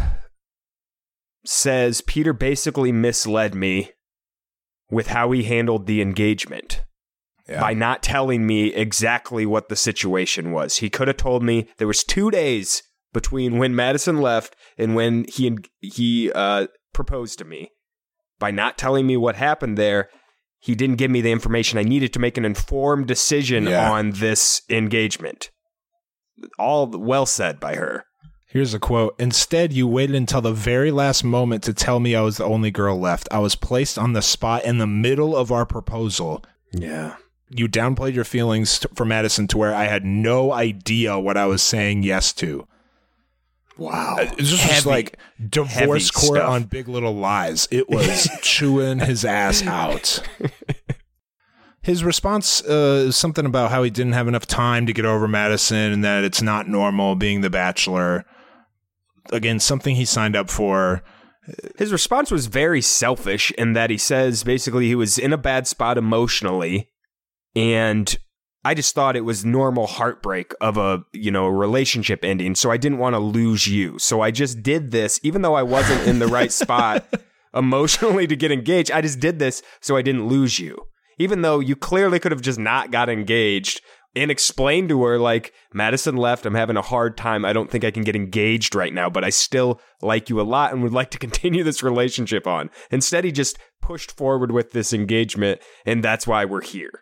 says Peter basically misled me with how he handled the engagement Yeah. by not telling me exactly what the situation was. He could have told me there was two days between when Madison left and when he he uh, proposed to me. By not telling me what happened there, he didn't give me the information I needed to make an informed decision Yeah. on this engagement. All well said by her. Here's a quote. Instead, you waited until the very last moment to tell me I was the only girl left. I was placed on the spot in the middle of our proposal. Yeah. You downplayed your feelings t- for Madison to where I had no idea what I was saying yes to. Wow. It's just, Heavy, just like divorce heavy court stuff. on Big Little Lies. It was chewing his ass out. His response uh, is something about how he didn't have enough time to get over Madison and that it's not normal being the Bachelor. Again, something he signed up for. His response was very selfish in that he says basically he was in a bad spot emotionally, and I just thought it was normal heartbreak of a, you know, relationship ending, so I didn't want to lose you. So I just did this, even though I wasn't in the right spot emotionally to get engaged. I just did this so I didn't lose you. Even though you clearly could have just not got engaged and explained to her, like, Madison left, I'm having a hard time. I don't think I can get engaged right now, but I still like you a lot and would like to continue this relationship on. Instead, he just pushed forward with this engagement, and that's why we're here.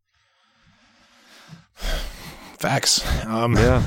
Facts. Um, Yeah.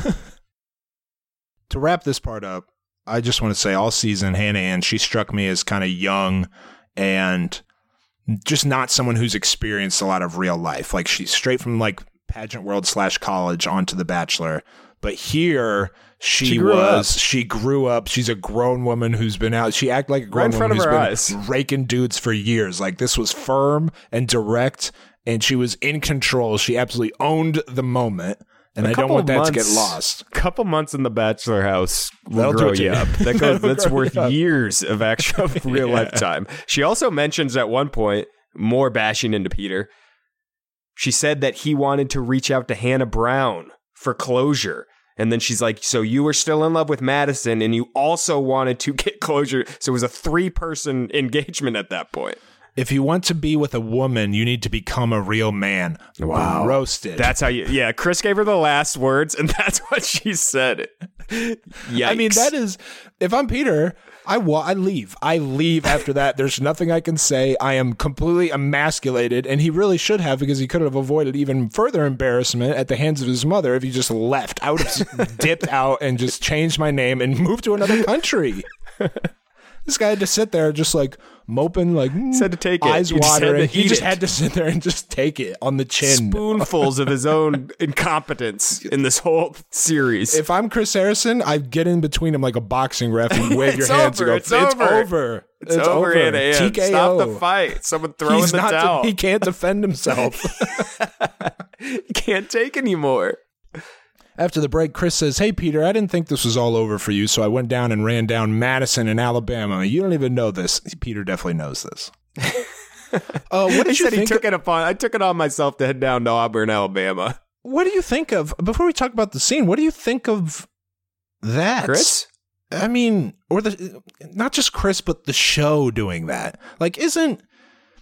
To wrap this part up, I just want to say all season, Hannah Ann, she struck me as kind of young and just not someone who's experienced a lot of real life. Like, she's straight from like pageant world slash college onto The Bachelor. But here she, She grew was, up. she grew up. She's a grown woman who's been out. She acted like a grown Right in front woman of who's our been eyes. raking dudes for years. Like, this was firm and direct, and she was in control. She absolutely owned the moment. And A I don't couple want that to months- get lost. Couple months in the Bachelor house will That'll do grow it to you you. up. That goes, That'll that's grow worth you up. years of actual real Yeah. life time. She also mentions at one point, more bashing into Peter, she said that he wanted to reach out to Hannah Brown for closure. And then she's like, so you were still in love with Madison and you also wanted to get closure. So it was a three-person engagement at that point. If you want to be with a woman, you need to become a real man. Wow. Roasted. That's how you, yeah, Chris gave her the last words, and that's what she said. Yikes. I mean, that is, if I'm Peter, I, wa- I leave. I leave after that. There's nothing I can say. I am completely emasculated, and he really should have, because he could have avoided even further embarrassment at the hands of his mother if he just left. I would have dipped out and just changed my name and moved to another country. This guy had to sit there just like moping, like mm, Said to take it. eyes He just had watering. to He eat just it. had to sit there and just take it on the chin. Spoonfuls of his own incompetence in this whole series. If I'm Chris Harrison, I get in between him like a boxing ref and wave your It's hands over, and go, it's it's over. over. it's, over, Hannah Ann. T K O. Stop the fight. Someone throw He's in the not towel. he can't defend himself. He can't take anymore. After the break, Chris says, hey, Peter, I didn't think this was all over for you, so I went down and ran down Madison in Alabama. You don't even know this. Peter definitely knows this. Uh, what He did you said he think? took it upon. I took it on myself to head down to Auburn, Alabama. What do you think of, before we talk about the scene, what do you think of that? Chris? I mean, or the, not just Chris, but the show doing that. Like, isn't,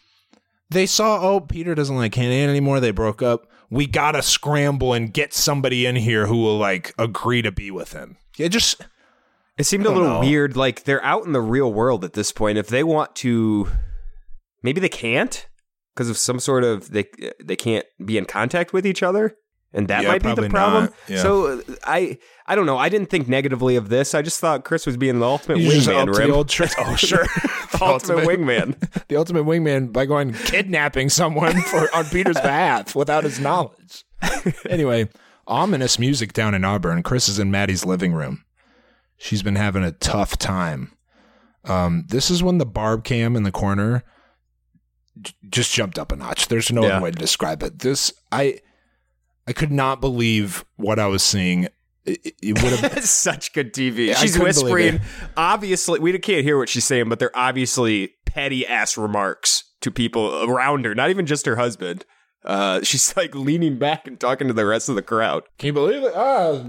They saw, oh, Peter doesn't like Hannah Ann anymore. They broke up. We got to scramble and get somebody in here who will, like, agree to be with him. It just... It seemed a little know. weird. Like, they're out in the real world at this point. If they want to... Maybe they can't? Because of some sort of... They they can't be in contact with each other? And that yeah, might be the problem. Yeah. So, I I don't know. I didn't think negatively of this. I just thought Chris was being the ultimate you wingman. Just the old trick. Oh, sure. the, the ultimate, ultimate wingman. The ultimate wingman by going kidnapping someone for on Peter's behalf without his knowledge. Anyway, ominous music down in Auburn. Chris is in Maddie's living room. She's been having a tough time. Um, this is when the barb cam in the corner j- just jumped up a notch. There's no yeah. other way to describe it. This, I... I could not believe what I was seeing. It, it would have such good T V. She's whispering. Obviously, we can't hear what she's saying, but they're obviously petty ass remarks to people around her. Not even just her husband. Uh, she's like leaning back and talking to the rest of the crowd. Can you believe it? Ah,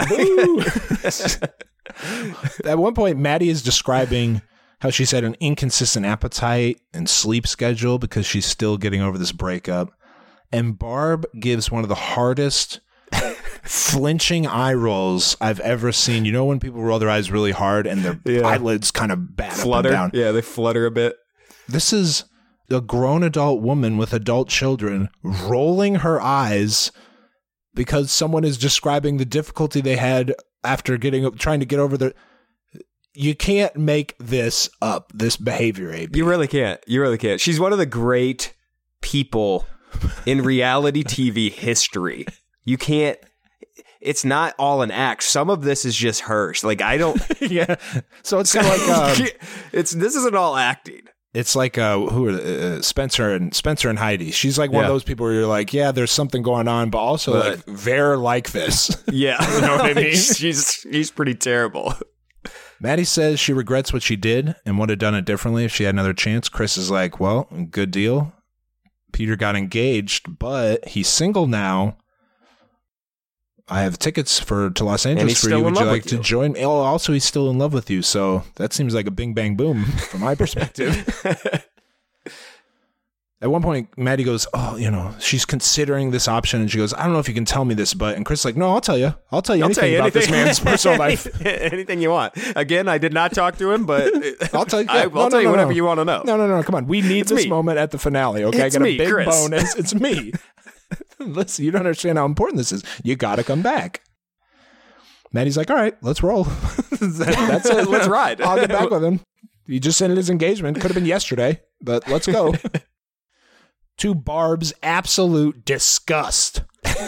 boo. At one point, Maddie is describing how she's had an inconsistent appetite and sleep schedule because she's still getting over this breakup. And Barb gives one of the hardest flinching eye rolls I've ever seen. You know when people roll their eyes really hard and their yeah. eyelids kind of bat flutter? Up and down? Yeah, they flutter a bit. This is a grown adult woman with adult children rolling her eyes because someone is describing the difficulty they had after getting trying to get over their... You can't make this up, this behavior, A B. You really can't. You really can't. She's one of the great people... in reality T V history. You can't, it's not all an act. Some of this is just her. Like, I don't. yeah. So it's kind of like, um, it's, this isn't all acting. It's like, uh, who are uh, Spencer and Spencer and Heidi. She's like one yeah. of those people where you're like, yeah, there's something going on, but also but, like, they're like this. Yeah. You know what I mean? she's, she's pretty terrible. Maddie says she regrets what she did and would have done it differently if she had another chance. Chris is like, well, good deal. Peter got engaged, but he's single now. I have tickets for to Los Angeles for you. Would you like to join? Oh, also, he's still in love with you. So that seems like a bing, bang, boom from my perspective. At one point, Maddie goes, oh, you know, she's considering this option. And she goes, I don't know if you can tell me this, but, and Chris is like, no, I'll tell you. I'll tell you I'll anything tell you about anything. this man's personal life. Anything you want. Again, I did not talk to him, but I'll tell you, yeah, I, I'll no, tell no, you no, whatever no. you want to know. No, no, no. Come on. We need it's this me. moment at the finale. Okay. It's I got me, a big Chris. bonus. It's me. Listen, you don't understand how important this is. You got to come back. Maddie's like, all right, let's roll. that, that's it. Let's ride. I'll get back with him. He just ended his engagement. Could have been yesterday, but let's go. To Barb's absolute disgust.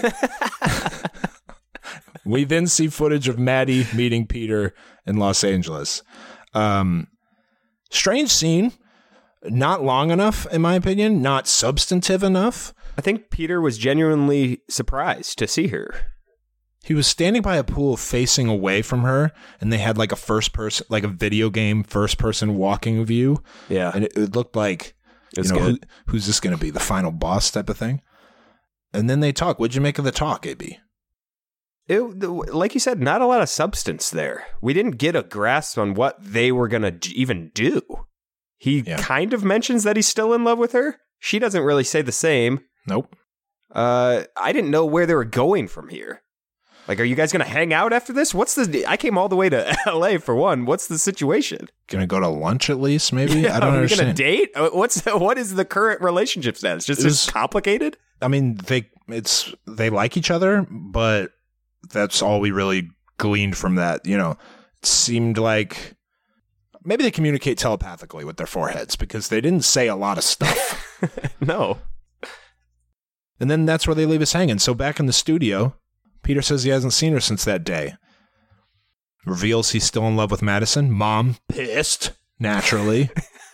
We then see footage of Maddie meeting Peter in Los Angeles. Um, strange scene. Not long enough, in my opinion. Not substantive enough. I think Peter was genuinely surprised to see her. He was standing by a pool facing away from her, and they had like a first person, like a video game first person walking view. Yeah. And it, it looked like, it's you know, who, good. who's this going to be? The final boss type of thing? And then they talk. What'd you make of the talk, A B? It, like you said, not a lot of substance there. We didn't get a grasp on what they were going to even do. He yeah. kind of mentions that he's still in love with her. She doesn't really say the same. Nope. Uh, I didn't know where they were going from here. Like, are you guys going to hang out after this? What's the... I came all the way to L A for one. What's the situation? Going to go to lunch at least, maybe? Yeah, I don't are understand. Are we going to date? What's the, what is the current relationship status? Just, just complicated? I mean, they it's they like each other, but that's all we really gleaned from that. You know, it seemed like... Maybe they communicate telepathically with their foreheads because they didn't say a lot of stuff. No. And then that's where they leave us hanging. So back in the studio... Peter says he hasn't seen her since that day. Reveals he's still in love with Madison. Mom, pissed, naturally.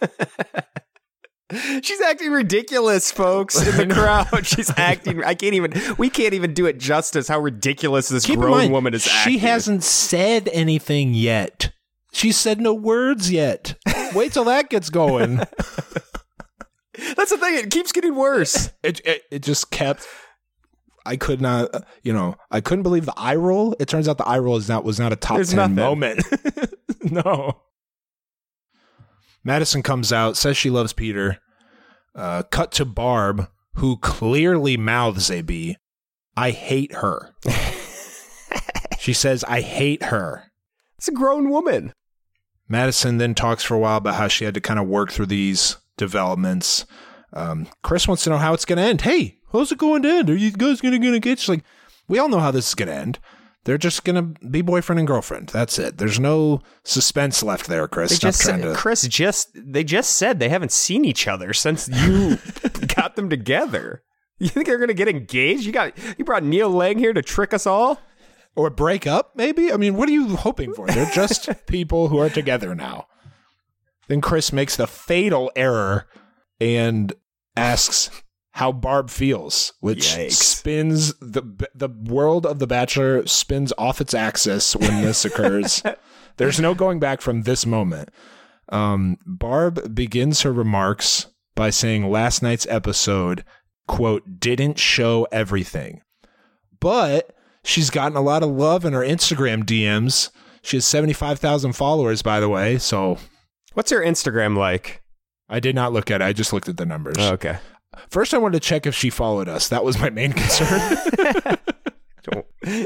She's acting ridiculous, folks, in the crowd. She's acting, I can't even, we can't even do it justice how ridiculous this Keep grown mind, woman is acting. She hasn't said anything yet. She said no words yet. Wait till that gets going. That's the thing, it keeps getting worse. It, it, it just kept... I could not, you know, I couldn't believe the eye roll. It turns out the eye roll is not was not a top There's ten nothing. moment. No. Madison comes out, says she loves Peter. Uh, cut to Barb, who clearly mouths A B, I hate her. She says, I hate her. It's a grown woman. Madison then talks for a while about how she had to kind of work through these developments. Um, Chris wants to know how it's going to end. Hey, how's it going to end? Are you guys going to get? She's like, we all know how this is going to end. They're just going to be boyfriend and girlfriend. That's it. There's no suspense left there, Chris. They Stop just trying said, to... Chris just they just said they haven't seen each other since you got them together. You think they're going to get engaged? You got you brought Neil Lang here to trick us all? Or break up, maybe? I mean, what are you hoping for? They're just people who are together now. Then Chris makes the fatal error and asks how Barb feels, which Yikes. spins the the world of The Bachelor spins off its axis when this occurs. There's no going back from this moment. Um, Barb begins her remarks by saying last night's episode, quote, didn't show everything. But she's gotten a lot of love in her Instagram D Ms. She has seventy-five thousand followers, by the way. So What's her Instagram like? I did not look at it. I just looked at the numbers. Oh, okay. First, I wanted to check if she followed us. That was my main concern. Don't.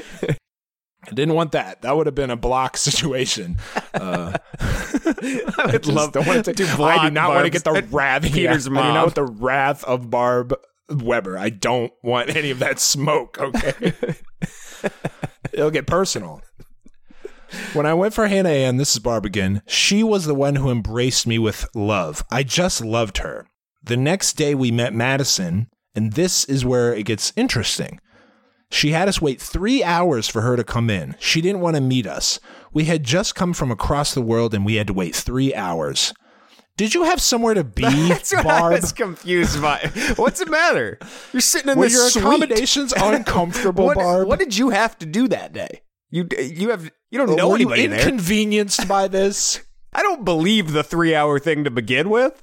I didn't want that. That would have been a block situation. Uh, I would love don't want to, to I block do not want to get the Barb's- wrath. Peter's yeah, mom. I do not want the wrath of Barb Weber. I don't want any of that smoke. Okay, it'll get personal. When I went for Hannah Ann, this is Barb again, she was the one who embraced me with love. I just loved her. The next day we met Madison, and this is where it gets interesting. She had us wait three hours for her to come in. She didn't want to meet us. We had just come from across the world, and we had to wait three hours. Did you have somewhere to be, That's what Barb? I was confused by. What's the matter? You're sitting in Were this your suite. accommodations uncomfortable, what, Barb? What did you have to do that day? You you have you don't know Were you anybody there. inconvenienced by this? I don't believe the three hour thing to begin with.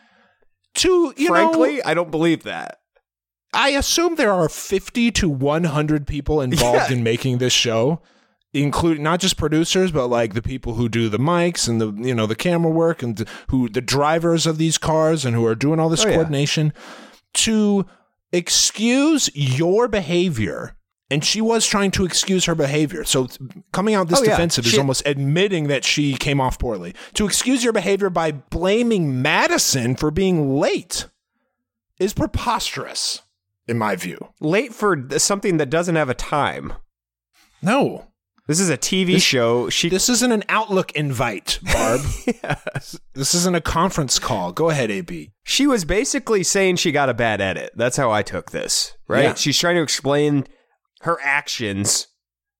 To you Frankly, know, I don't believe that. I assume there are fifty to one hundred people involved Yeah. in making this show, including not just producers, but like the people who do the mics and the you know the camera work and the, who the drivers of these cars and who are doing all this Oh, yeah. coordination to excuse your behavior. And she was trying to excuse her behavior. So coming out this Oh, yeah. defensive is She- almost admitting that she came off poorly. To excuse your behavior by blaming Madison for being late is preposterous, in my view. Late for something that doesn't have a time. No. This is a T V This- show. She This isn't an Outlook invite, Barb. Yes. This isn't a conference call. Go ahead, A B. She was basically saying she got a bad edit. That's how I took this, right? Yeah. She's trying to explain her actions.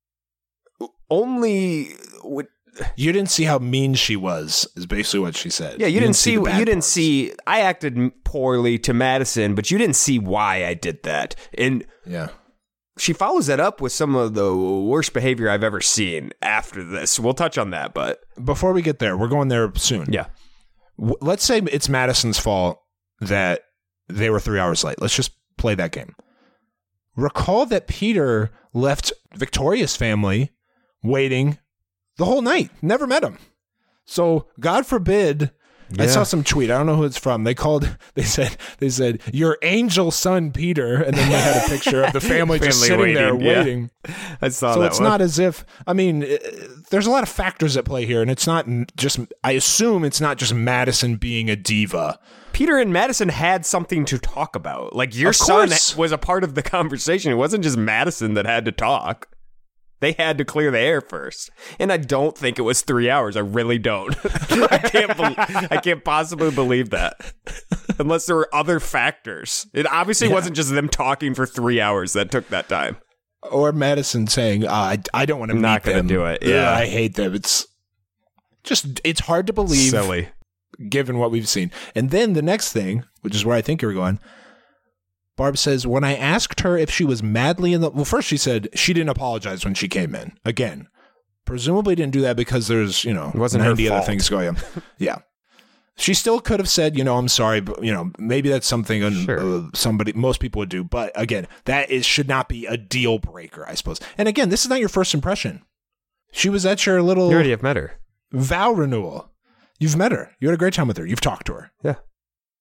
Only, would, You didn't see how mean she was, is basically what she said. yeah. You, didn't, see. the bad You didn't parts. see. I acted m- poorly to Madison, but you didn't see why I did that. And Yeah. she follows that up with some of the worst behavior I've ever seen. After this, we'll touch on that, but Before we get there, we're going there soon. yeah. W- Let's say it's Madison's fault that they were three hours late. Let's just play that game. Recall that Peter left Victoria's family waiting the whole night. Never met him. So God forbid. I Yeah. saw some tweet. I don't know who it's from. They called. They said. They said your angel son Peter, and then they had a picture of the family, just Family sitting there waiting, yeah. waiting. I saw So that it's one. not as if. I mean, uh, there's a lot of factors at play here, and it's not n- just. I assume it's not just Madison being a diva. Peter and Madison had something to talk about. Like, your Of son course. was a part of the conversation. It wasn't just Madison that had to talk. They had to clear the air first. And I don't think it was three hours. I really don't. I can't bel I can't possibly believe that. Unless there were other factors. It obviously Yeah. wasn't just them talking for three hours that took that time. Or Madison saying, uh, I, I don't want to I'm meet not gonna them. do it. Ugh, Yeah. I hate them. It's just, it's hard to believe Silly. given what we've seen. And then the next thing, which is where I think you're going, Barb says, when I asked her if she was madly in the... Well, first she said she didn't apologize when she came in. Again, presumably didn't do that because there's, you know, It wasn't her ninety other fault. things going on. Yeah. She still could have said, you know, I'm sorry, but, you know, maybe that's something un- Sure. uh, somebody, most people would do. But again, that is should not be a deal breaker, I suppose. And again, this is not your first impression. She was at your little You already have met her. vow renewal. You've met her. You had a great time with her. You've talked to her. Yeah.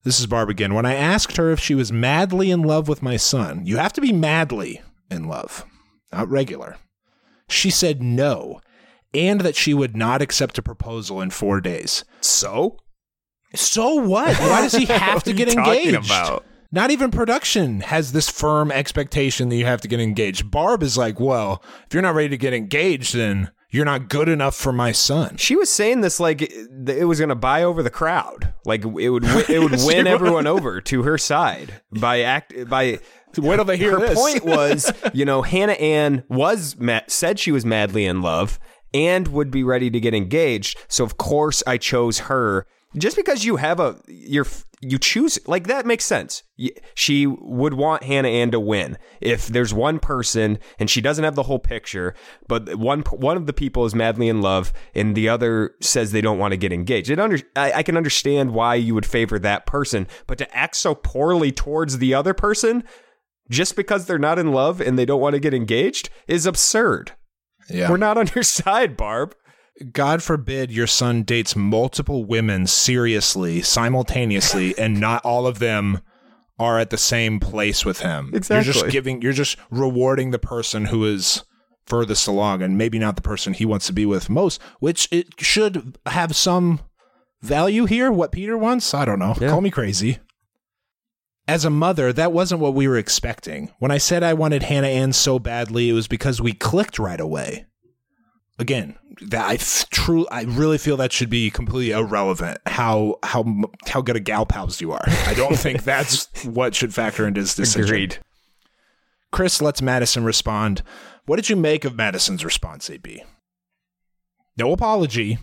This is Barb again. When I asked her if she was madly in love with my son, you have to be madly in love, not regular. She said no, and that she would not accept a proposal in four days. So? So what? Why does he have to get What are you engaged? talking about? Not even production has this firm expectation that you have to get engaged. Barb is like, well, if you're not ready to get engaged, then you're not good enough for my son. She was saying this like it was going to buy over the crowd. Like it would it would win everyone over to her side by act by Wait till they hear her this. point was, you know, Hannah Ann was ma- said she was madly in love and would be ready to get engaged. So of course I chose her. Just because you have a you're you choose like that makes sense. She would want Hannah Ann to win. If there's one person and she doesn't have the whole picture, but one one of the people is madly in love and the other says they don't want to get engaged. It under I, I can understand why you would favor that person, but to act so poorly towards the other person just because they're not in love and they don't want to get engaged is absurd. Yeah. We're not on your side, Barb. God forbid your son dates multiple women seriously, simultaneously, and not all of them are at the same place with him. Exactly. You're just giving, you're just rewarding the person who is furthest along and maybe not the person he wants to be with most, which it should have some value here. What Peter wants, I don't know. Yeah. Call me crazy. As a mother, that wasn't what we were expecting. When I said I wanted Hannah Ann so badly, it was because we clicked right away. Again, that I true, I really feel that should be completely irrelevant. How how how good a gal pals you are. I don't think that's what should factor into this decision. Agreed. Chris lets Madison respond. What did you make of Madison's response, A B? No apology.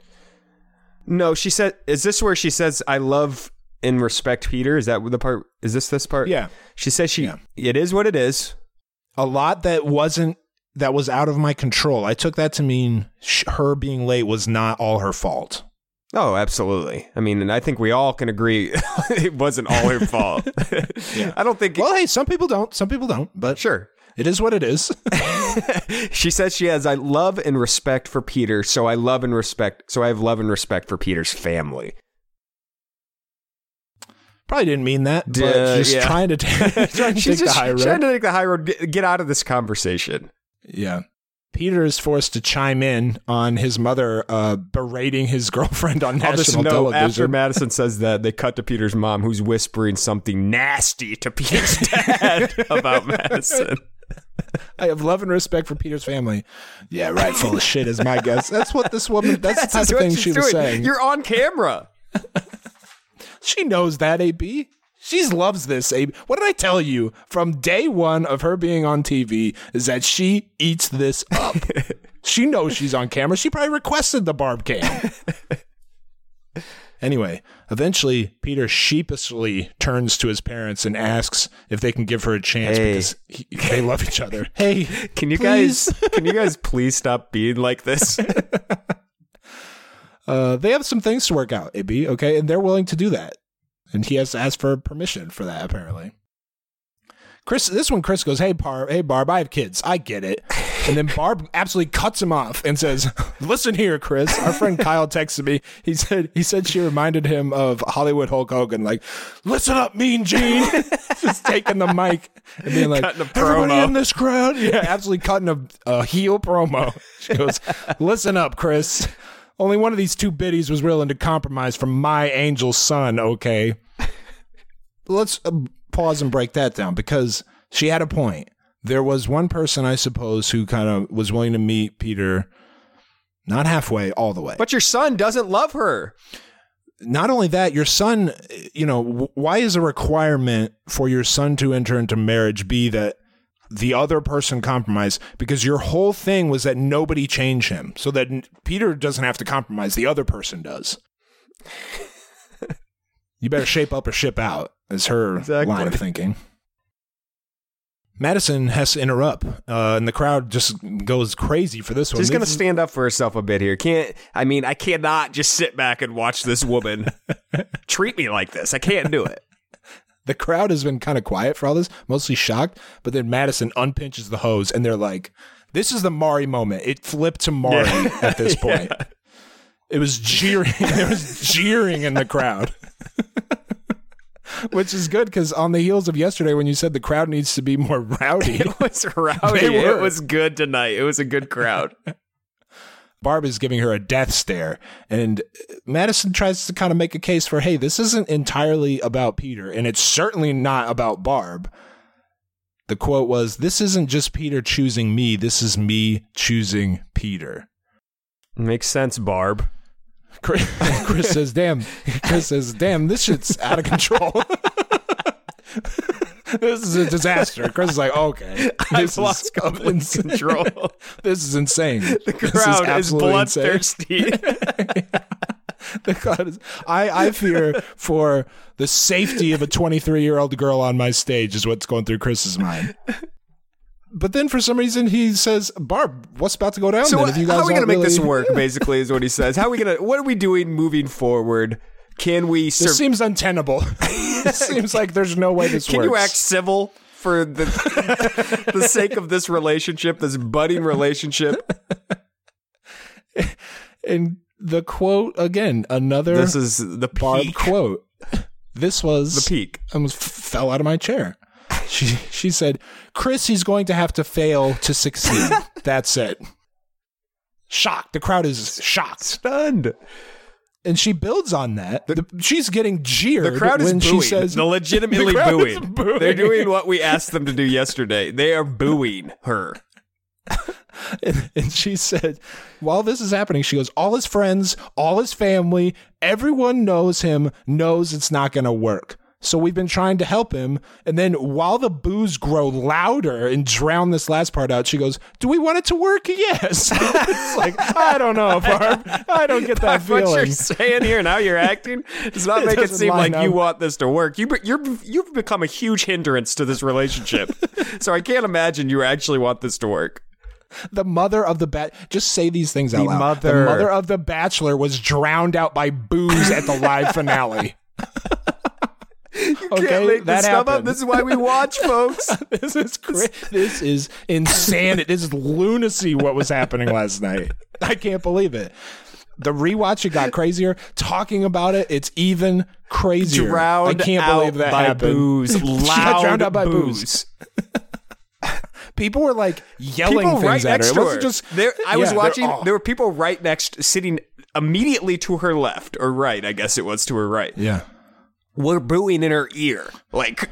No, she said. Is this where she says, "I love and respect Peter"? Is that the part? Is this this part? Yeah. She says she. Yeah. It is what it is. A lot that wasn't. That was out of my control. I took that to mean sh- her being late was not all her fault. Oh, absolutely. I mean, and I think we all can agree it wasn't all her fault. Yeah. I don't think. Well, hey, some people don't. Some people don't. But Sure. it is what it is. She says she has I love and respect for Peter, so I love and respect. So I have love and respect for Peter's family. Probably didn't mean that, but Duh, just yeah. trying to, t- trying to She's take the just high road. trying to take the high road. Get, get out of this conversation. Yeah. Peter is forced to chime in on his mother uh, berating his girlfriend on I'll just national know television. after Madison says that, they cut to Peter's mom, who's whispering something nasty to Peter's dad about Madison. I have love and respect for Peter's family. Yeah, right. Full of shit is my guess. That's what this woman, that's, the type of what thing she's she was doing. saying. You're on camera. She knows that, A B. She loves this, A B. What did I tell you from day one of her being on T V is that she eats this up. She knows she's on camera. She probably requested the Barb cam. Anyway, eventually, Peter sheepishly turns to his parents and asks if they can give her a chance Hey. because he, they love each other. Hey, Can you please? guys can you guys please stop being like this? Uh, they have some things to work out, A B, okay? And they're willing to do that. And he has to ask for permission for that, apparently. Chris, this one, Chris goes, hey, Barb, hey, Barb, I have kids. I get it. And then Barb absolutely cuts him off and says, listen here, Chris. Our friend Kyle texted me. He said he said she reminded him of Hollywood Hulk Hogan, like, listen up, Mean Gene. Just taking the mic and being like, Cutting a everybody promo. in this crowd. Yeah, absolutely cutting a, a heel promo. She goes, listen up, Chris. Only one of these two biddies was willing to compromise for my angel son, okay? Let's uh, pause and break that down because she had a point. There was one person, I suppose, who kind of was willing to meet Peter, not halfway, all the way. But your son doesn't love her. Not only that, your son, you know, w- why is a requirement for your son to enter into marriage be that the other person compromise? Because your whole thing was that nobody change him, so that n- Peter doesn't have to compromise, the other person does. You better shape up or ship out, is her Exactly. line of thinking. Madison has to interrupt, uh, and the crowd just goes crazy for this one. She's going to This is- stand up for herself a bit here. Can't I mean, I cannot just sit back and watch this woman treat me like this. I can't do it. The crowd has been kind of quiet for all this, mostly shocked, but then Madison unpinches the hose, and they're like, this is the Mari moment. It flipped to Mari Yeah. at this point. Yeah. It was jeering. There was jeering in the crowd. Which is good because on the heels of yesterday when you said the crowd needs to be more rowdy. It was rowdy. It was good tonight. It was a good crowd. Barb is giving her a death stare, and Madison tries to kind of make a case for, hey, this isn't entirely about Peter, and it's certainly not about Barb. The quote was, "This isn't just Peter choosing me, this is me choosing Peter." Makes sense, Barb. Chris, Chris says, damn, Chris says, damn, this shit's out of control. This is a disaster. Chris is like, okay. I've lost complete control. This is insane. The crowd is, is bloodthirsty. The crowd is, I, I fear for the safety of a twenty-three-year-old girl on my stage is what's going through Chris's mind. But then for some reason he says, Barb, what's about to go down so then? If you guys how are we going to really... make this work, basically, is what he says. How are we going to, what are we doing moving forward? Can we... Sur- this seems untenable. It seems like there's no way this Can works. you act civil for the the sake of this relationship, this budding relationship? And the quote, again, another this is the Barb peak. quote. This was... The peak. I almost fell out of my chair. She she said, Chris, he's going to have to fail to succeed. That's it. Shocked. The crowd is shocked. Stunned. And she builds on that. The, she's getting jeered. The crowd is when booing. She says, They're legitimately the booing. booing. They're doing what we asked them to do yesterday. They are booing her. And, and she said, while this is happening, she goes, all his friends, all his family, everyone knows him, knows it's not going to work. So we've been trying to help him. And then while the boos grow louder and drown this last part out, she goes, do we want it to work? Yes. It's like, I don't know, Barb. I don't get that feeling. What you're saying here and how you're acting does not It make it doesn't seem line like you up. want this to work. You, you're, you've become a huge hindrance to this relationship. So I can't imagine you actually want this to work. The mother of the bat. Just say these things out The loud. mother- The mother of the Bachelor was drowned out by booze at the live finale. You Okay, can't make that this stuff up. happened. This is why we watch, folks. This is cra- this is insanity. This is lunacy. What was happening last night? I can't believe it. The rewatch, it got crazier. Talking about it, it's even crazier. Drowned I can't out believe that by happened. booze. She got Loud drowned out by booze. booze. People were like yelling People things right at next her. It to wasn't her. just. There, I was Yeah, they're- watching. oh. There were people right next, sitting immediately to her left or right. I guess it was to her right. Yeah. Were booing in her ear. Like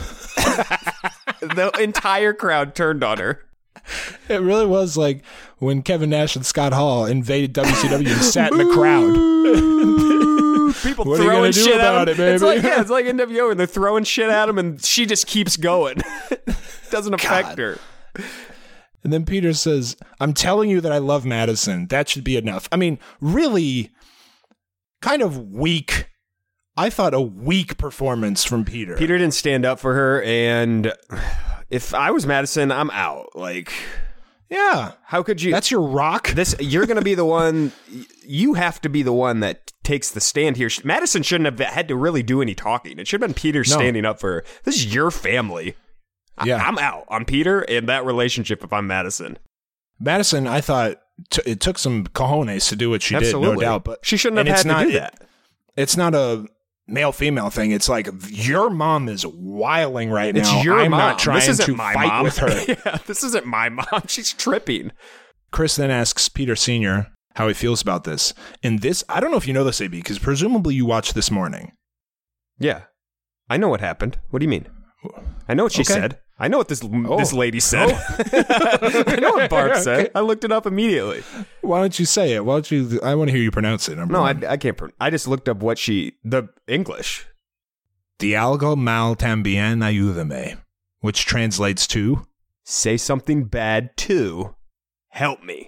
the entire crowd turned on her. It really was like when Kevin Nash and Scott Hall invaded W C W and sat in the crowd. People What are you throwing gonna do shit at about him. it, It's baby? like yeah, it's like N W O, and they're throwing shit at him, and she just keeps going. Doesn't affect God. her. And then Peter says, I'm telling you that I love Madison. That should be enough. I mean, really kind of weak. I thought a weak performance from Peter. Peter didn't stand up for her, and if I was Madison, I'm out. Like, Yeah. how could you? That's your rock. This you're going to be the one. You have to be the one that takes the stand here. Madison shouldn't have had to really do any talking. It should have been Peter standing up for her. This is your family. I- Yeah. I'm out on Peter and that relationship if I'm Madison. Madison, I thought t- it took some cojones to do what she did, Absolutely. no doubt. But She shouldn't have and had it's to not, do it- that. it's not a male-female thing. It's like your mom is wiling right It's now. your I'm mom. not trying this isn't to my fight mom. with her. Yeah, this isn't my mom. She's tripping. Chris then asks Peter Senior how he feels about this. And this, I don't know if you know this, A B, because presumably you watched this morning. Yeah. I know what happened. What do you mean? I know what she Okay. said. I know what this Oh. this lady said. I know what Barb said. Okay. I looked it up immediately. Why don't you say it? Why don't you? I want to hear you pronounce it. Number No, I, one. I can't. Pro- I just looked up what she the English. De algo mal también ayúdame, which translates to Say something bad too. Help me.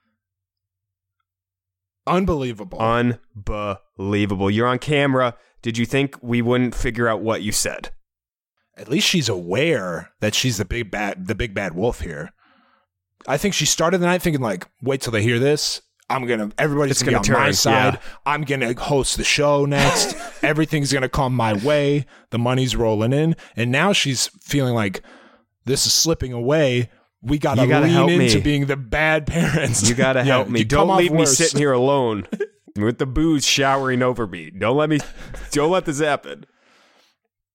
unbelievable. Unbelievable. You're on camera. Did you think we wouldn't figure out what you said? At least she's aware that she's the big bad, the big bad wolf here. I think she started the night thinking like, wait till they hear this. I'm gonna, everybody's It's gonna, gonna be on my turn, side. yeah. I'm gonna host the show next. Everything's gonna come my way. The money's rolling in, and now she's feeling like this is slipping away. We gotta, You gotta lean help into me. being the bad parents. You gotta Yeah, help me. you come Don't off leave me worse. sitting here alone with the booze showering over me. Don't let me. Don't let this happen.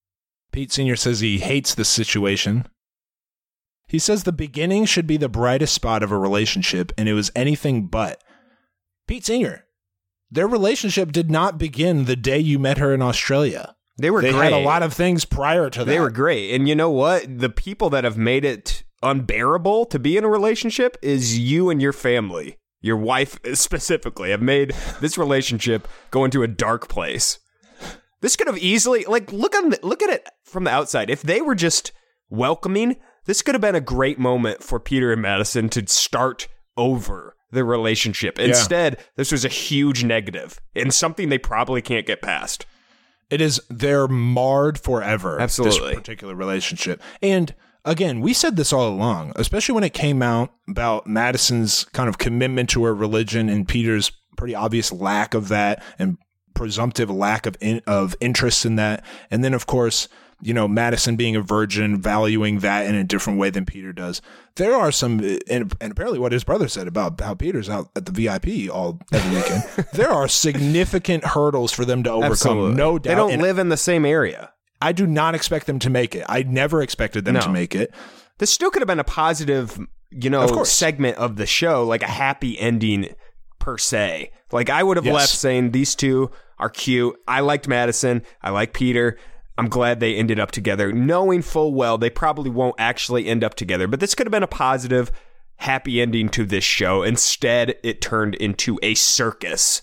Pete Senior says he hates this situation. He says the beginning should be the brightest spot of a relationship, and it was anything but. Pete Senior, their relationship did not begin the day you met her in Australia. They were they great. had a lot of things prior to that. They were great. And you know what? The people that have made it unbearable to be in a relationship is you and your family. Your wife specifically have made this relationship go into a dark place. This could have easily, like, look on the, look at it from the outside. If they were just welcoming, this could have been a great moment for Peter and Madison to start over the relationship. Instead, yeah. This was a huge negative and something they probably can't get past. It is, they're marred forever. Absolutely. This particular relationship. And again, we said this all along, especially when it came out about Madison's kind of commitment to her religion and Peter's pretty obvious lack of that and presumptive lack of in, of interest in that. And then, of course, you know, Madison being a virgin, valuing that in a different way than Peter does. There are some, and, and apparently what his brother said about how Peter's out at the V I P all every weekend, there are significant hurdles for them to overcome, Absolutely. No doubt. They don't and live in the same area. I do not expect them to make it. I never expected them no. to make it. This still could have been a positive, you know, of segment of the show, like a happy ending per se. Like I would have yes. left saying these two are cute. I liked Madison. I like Peter. I'm glad they ended up together, knowing full well they probably won't actually end up together. But this could have been a positive, happy ending to this show. Instead, it turned into a circus.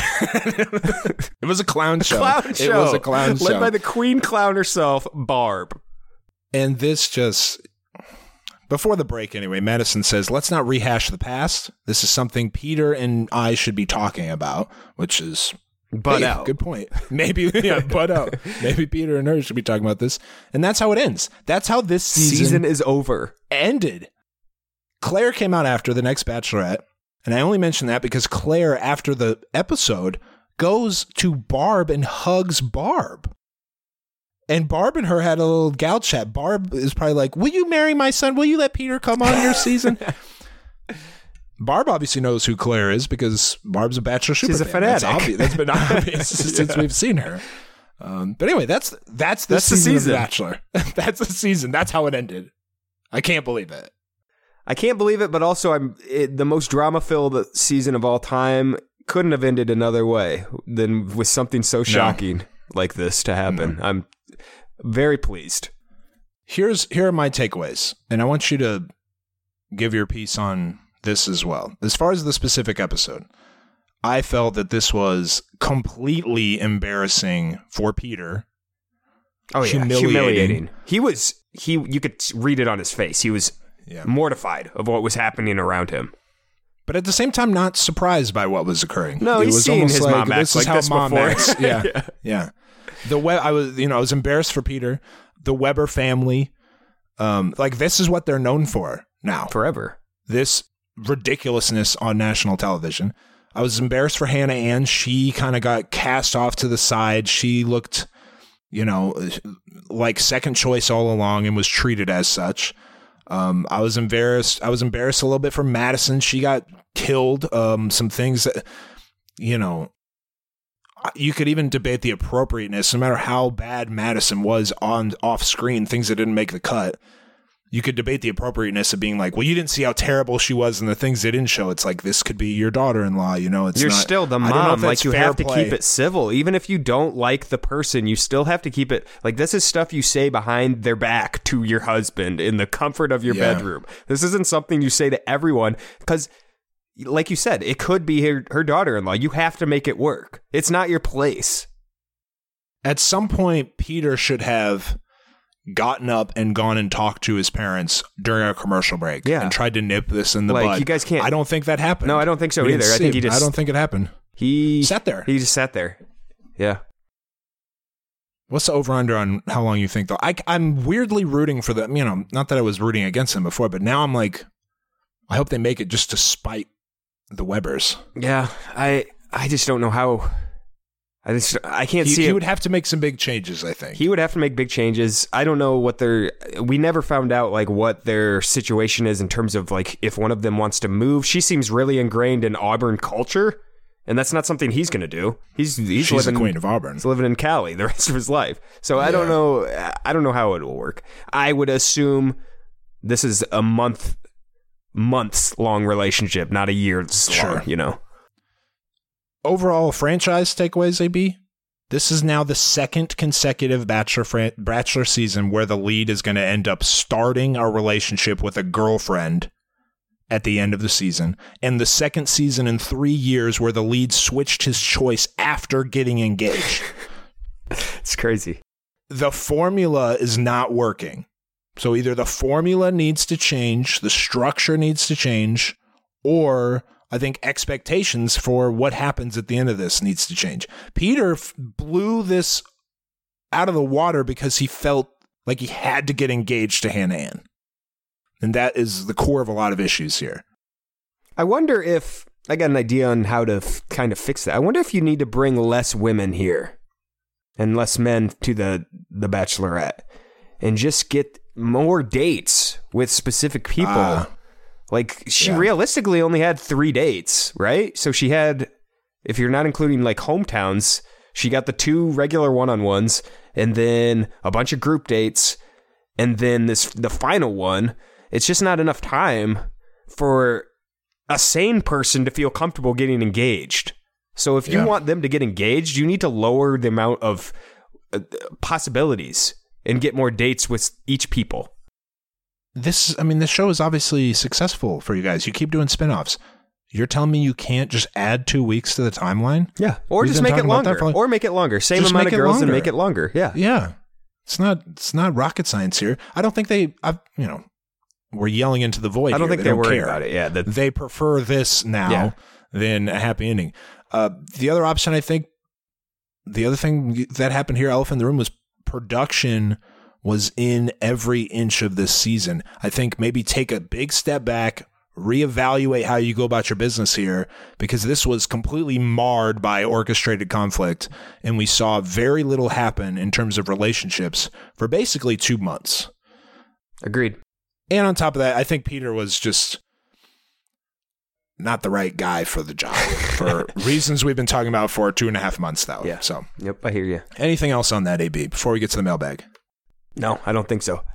It was a clown show. Clown show. It was a clown show. Led by the queen clown herself, Barb. And this just... Before the break, anyway, Madison says, let's not rehash the past. This is something Peter and I should be talking about, which is... Butt hey, out. Good point. Maybe, yeah, butt out. Maybe Peter and her should be talking about this. And that's how it ends. That's how this season, season is over. Ended. Claire came out after the next Bachelorette. And I only mention that because Claire, after the episode, goes to Barb and hugs Barb. And Barb and her had a little gal chat. Barb is probably like, will you marry my son? Will you let Peter come on your season? Barb obviously knows who Claire is because Barb's a Bachelor super She's a fan. That's, fanatic. obvious. That's been obvious yeah. since we've seen her. Um, but anyway, that's that's the that's season, the season of The Bachelor. That's the season. That's how it ended. I can't believe it. I can't believe it, but also I'm it, the most drama-filled season of all time couldn't have ended another way than with something so shocking no. like this to happen. No. I'm very pleased. Here's here are my takeaways, and I want you to give your piece on this as well. As far as the specific episode, I felt that this was completely embarrassing for Peter. Oh yeah, humiliating. humiliating. He was he. You could read it on his face. He was yeah. mortified of what was happening around him. But at the same time, not surprised by what was occurring. No, it he's was seen his like, mom act this is like how this mom before. Acts. Yeah, yeah, yeah. The we- I was, you know, I was embarrassed for Peter. The Weber family, um, like this is what they're known for now, forever. This ridiculousness on national television. I was embarrassed for Hannah Ann. She kind of got cast off to the side. She looked, you know, like second choice all along and was treated as such. Um, I was embarrassed. I was embarrassed a little bit for Madison. She got killed. Um, some things that, you know, you could even debate the appropriateness, no matter how bad Madison was on off screen, things that didn't make the cut. You could debate the appropriateness of being like, well, you didn't see how terrible she was and the things they didn't show. It's like, this could be your daughter-in-law, you know, it's You're not, still the mom. Like, you have to play. keep it civil. Even if you don't like the person, you still have to keep it. Like, this is stuff you say behind their back to your husband in the comfort of your yeah. bedroom. This isn't something you say to everyone because, like you said, it could be her, her daughter-in-law. You have to make it work. It's not your place. At some point, Peter should have gotten up and gone and talked to his parents during a commercial break yeah. and tried to nip this in the like, bud. You guys can't. I don't think that happened. No, I don't think so either. I think he just. I don't think it happened. He sat there. He just sat there. Yeah. What's the over under on how long you think though? I, I'm weirdly rooting for them. You know, not that I was rooting against them before, but now I'm like, I hope they make it just to spite the Webers. Yeah, I I just don't know how. I just I can't he, see. He it. would have to make some big changes, I think. He would have to make big changes. I don't know what their. We never found out like what their situation is in terms of like if one of them wants to move. She seems really ingrained in Auburn culture, And that's not something he's going to do. He's he's She's living the queen of Auburn. He's living in Cali the rest of his life. So I don't know. I don't know how it will work. I would assume this is a month, months long relationship, not a year's Sure. long. You know. Overall franchise takeaways, A B. This is now the second consecutive Bachelor fran- Bachelor season where the lead is going to end up starting a relationship with a girlfriend at the end of the season, and the second season in three years where the lead switched his choice after getting engaged. It's crazy. The formula is not working. So either the formula needs to change, the structure needs to change, or I think expectations for what happens at the end of this needs to change. Peter f- blew this out of the water because he felt like he had to get engaged to Hannah Ann. And that is the core of a lot of issues here. I wonder if I got an idea on how to f- kind of fix that. I wonder if you need to bring less women here and less men to the the Bachelorette, and just get more dates with specific people. Uh, like she yeah. realistically only had three dates, right? So she had, if you're not including like hometowns, she got the two regular one-on-ones and then a bunch of group dates, and then this the final one. It's just not enough time for a sane person to feel comfortable getting engaged. So if you yeah. want them to get engaged, you need to lower the amount of uh, possibilities and get more dates with each people. This, I mean, this show is obviously successful for you guys. You keep doing spinoffs. You're telling me you can't just add two weeks to the timeline? Yeah. Or We've just make it longer. For, or make it longer. Same amount of girls and make it longer. Yeah. Yeah. It's not, it's not rocket science here. I don't think they, I've, you know, we're yelling into the void. I don't here. think they they're don't worried care. about it. Yeah. The, they prefer this now yeah. than a happy ending. Uh, the other option, I think, the other thing that happened here, elephant in the room, was production was in every inch of this season. I think maybe take a big step back, reevaluate how you go about your business here, because this was completely marred by orchestrated conflict, and we saw very little happen in terms of relationships for basically two months. Agreed. And on top of that, I think Peter was just not the right guy for the job for reasons we've been talking about for two and a half months now. Yeah. So, yep, I hear you. Anything else on that, A B, before we get to the mailbag? No, I don't think so. All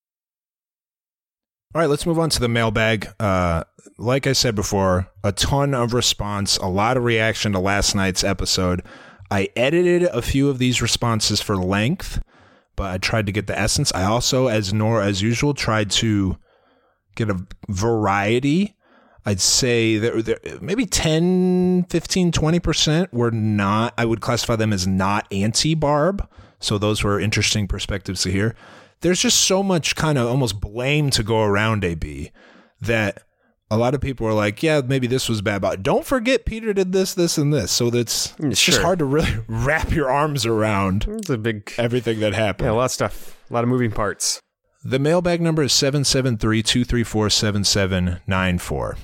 right, let's move on to the mailbag. Uh, like I said before, a ton of response, a lot of reaction to last night's episode. I edited a few of these responses for length, but I tried to get the essence. I also, as nor as usual, tried to get a variety. I'd say that there, maybe ten, fifteen, twenty percent were not, I would classify them as not anti-Barb. So those were interesting perspectives to hear. There's just so much kind of almost blame to go around, A B, that a lot of people are like, yeah, maybe this was bad, but don't forget Peter did this, this, and this. So that's it's sure. just hard to really wrap your arms around it's a big everything that happened. Yeah, a lot of stuff, a lot of moving parts. The mailbag number is seven seven three, two three four, seven seven nine four.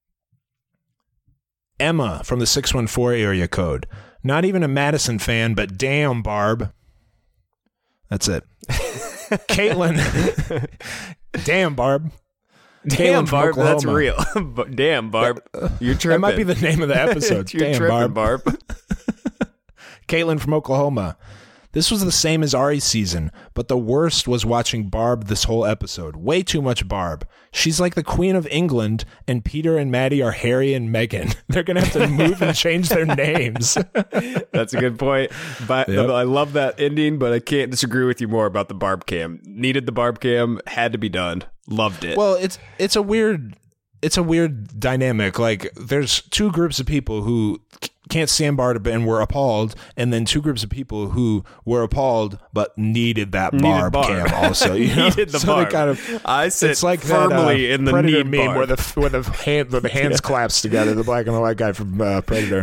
Emma from the six one four area code. Not even a Madison fan, but damn, Barb. That's it. Caitlin. Damn, Barb. Damn, Barb, that's real. Damn, Barb. You're tripping. That might be the name of the episode. You're Damn, tripping, Barb. Barb. Caitlin from Oklahoma. This was the same as Ari's season, but the worst was watching Barb this whole episode. Way too much Barb. She's like the Queen of England, and Peter and Maddie are Harry and Meghan. They're going to have to move and change their names. That's a good point. But yep. I love that ending, but I can't disagree with you more about the Barb cam. Needed the Barb cam, had to be done. Loved it. Well, it's it's a weird it's a weird dynamic. Like, there's two groups of people who can't stand Barb and were appalled, and then two groups of people who were appalled but needed that needed Barb, barb cam also. You know? Needed the so Barb. They kind of, I sit it's like firmly that, uh, in the Predator need meme barb. where the where the hand where the hands yeah. collapse together. The black and the white guy from uh, Predator.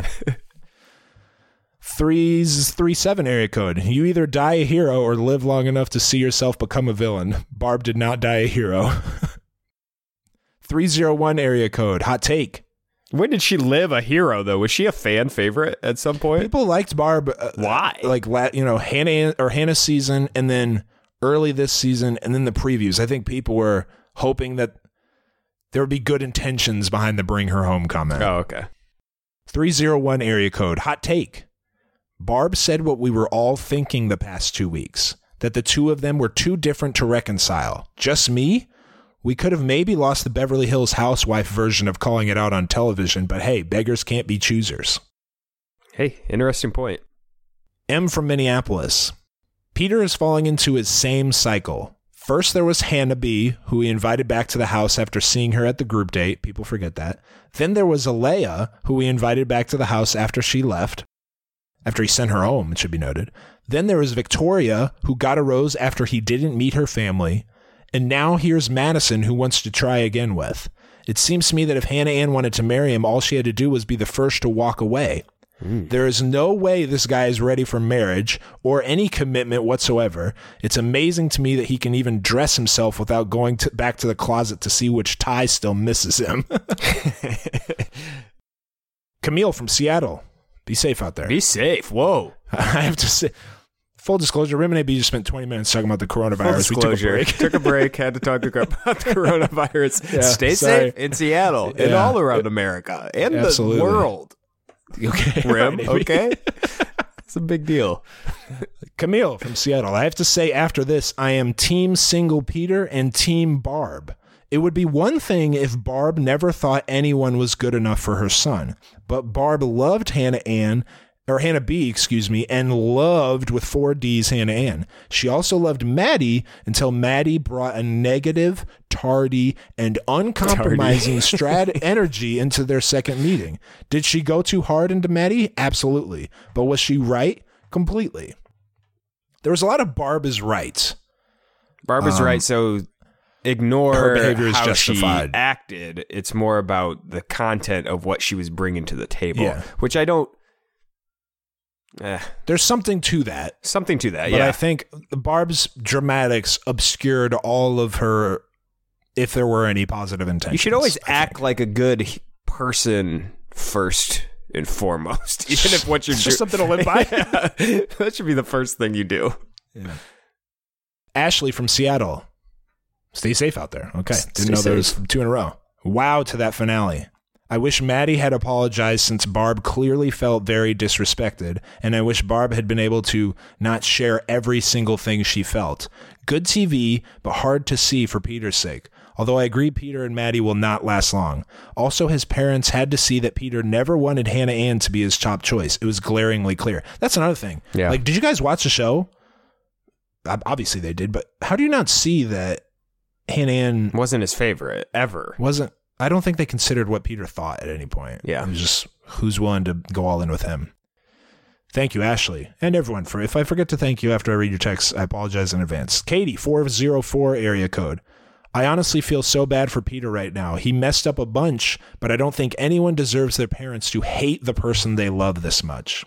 Three's three seven area code. You either die a hero or live long enough to see yourself become a villain. Barb did not die a hero. three zero one area code. Hot take. When did she live a hero, though? Was she a fan favorite at some point? People liked Barb. Uh, Why? Like, you know, Hannah or Hannah's season, and then early this season, and then the previews. I think people were hoping that there would be good intentions behind the bring her home comment. Oh, okay. three oh one area code. Hot take. Barb said what we were all thinking the past two weeks, that the two of them were too different to reconcile. Just me? We could have maybe lost the Beverly Hills Housewife version of calling it out on television, but hey, beggars can't be choosers. Hey, interesting point. M from Minneapolis. Peter is falling into his same cycle. First, there was Hannah B., who he invited back to the house after seeing her at the group date. People forget that. Then there was Alea, who he invited back to the house after she left. After he sent her home, it should be noted. Then there was Victoria, who got a rose after he didn't meet her family. And now here's Madison, who wants to try again with. It seems to me that if Hannah Ann wanted to marry him, all she had to do was be the first to walk away. Mm. There is no way this guy is ready for marriage or any commitment whatsoever. It's amazing to me that he can even dress himself without going to, back to the closet to see which tie still misses him. Camille from Seattle. Be safe out there. Be safe. Whoa. I have to say, full disclosure, Rim and A B just spent twenty minutes talking about the coronavirus. Full disclosure. We took a break. took a break, had to talk about the coronavirus. Yeah, Stay sorry. safe in Seattle and Yeah. all around America and Absolutely. the world. Okay. Rim, Right, okay? It's a big deal. Camille from Seattle. I have to say after this, I am Team Single Peter and Team Barb. It would be one thing if Barb never thought anyone was good enough for her son, but Barb loved Hannah Ann, or Hannah B, excuse me, and loved with four D's Hannah Ann. She also loved Maddie until Maddie brought a negative, tardy, and uncompromising strat energy into their second meeting. Did she go too hard into Maddie? Absolutely. But was she right? Completely. There was a lot of Barb is right. Barb is Um, right, so ignore her behavior is how justified. she acted. It's more about the content of what she was bringing to the table, Yeah. which I don't... Eh, There's something to that. something to that, But yeah. I think Barb's dramatics obscured all of her, if there were any positive intentions. You should always I act think. like a good h- person first and foremost, even if what you're It's just doing- something to live by. Yeah. That should be the first thing you do. Yeah. Ashley from Seattle. Stay safe out there. Okay. Stay Didn't know there was safe. two in a row. Wow to that finale. I wish Maddie had apologized since Barb clearly felt very disrespected, and I wish Barb had been able to not share every single thing she felt. Good T V, but hard to see for Peter's sake. Although I agree Peter and Maddie will not last long. Also, his parents had to see that Peter never wanted Hannah Ann to be his top choice. It was glaringly clear. That's another thing. Yeah. Like, did you guys watch the show? Ob- Obviously they did, but how do you not see that Hannah Ann Wasn't his favorite ever. wasn't? I don't think they considered what Peter thought at any point. Yeah. It was just who's willing to go all in with him. Thank you, Ashley, and everyone. For if I forget to thank you after I read your text, I apologize in advance. Katie, four oh four area code. I honestly feel so bad for Peter right now. He messed up a bunch, but I don't think anyone deserves their parents to hate the person they love this much.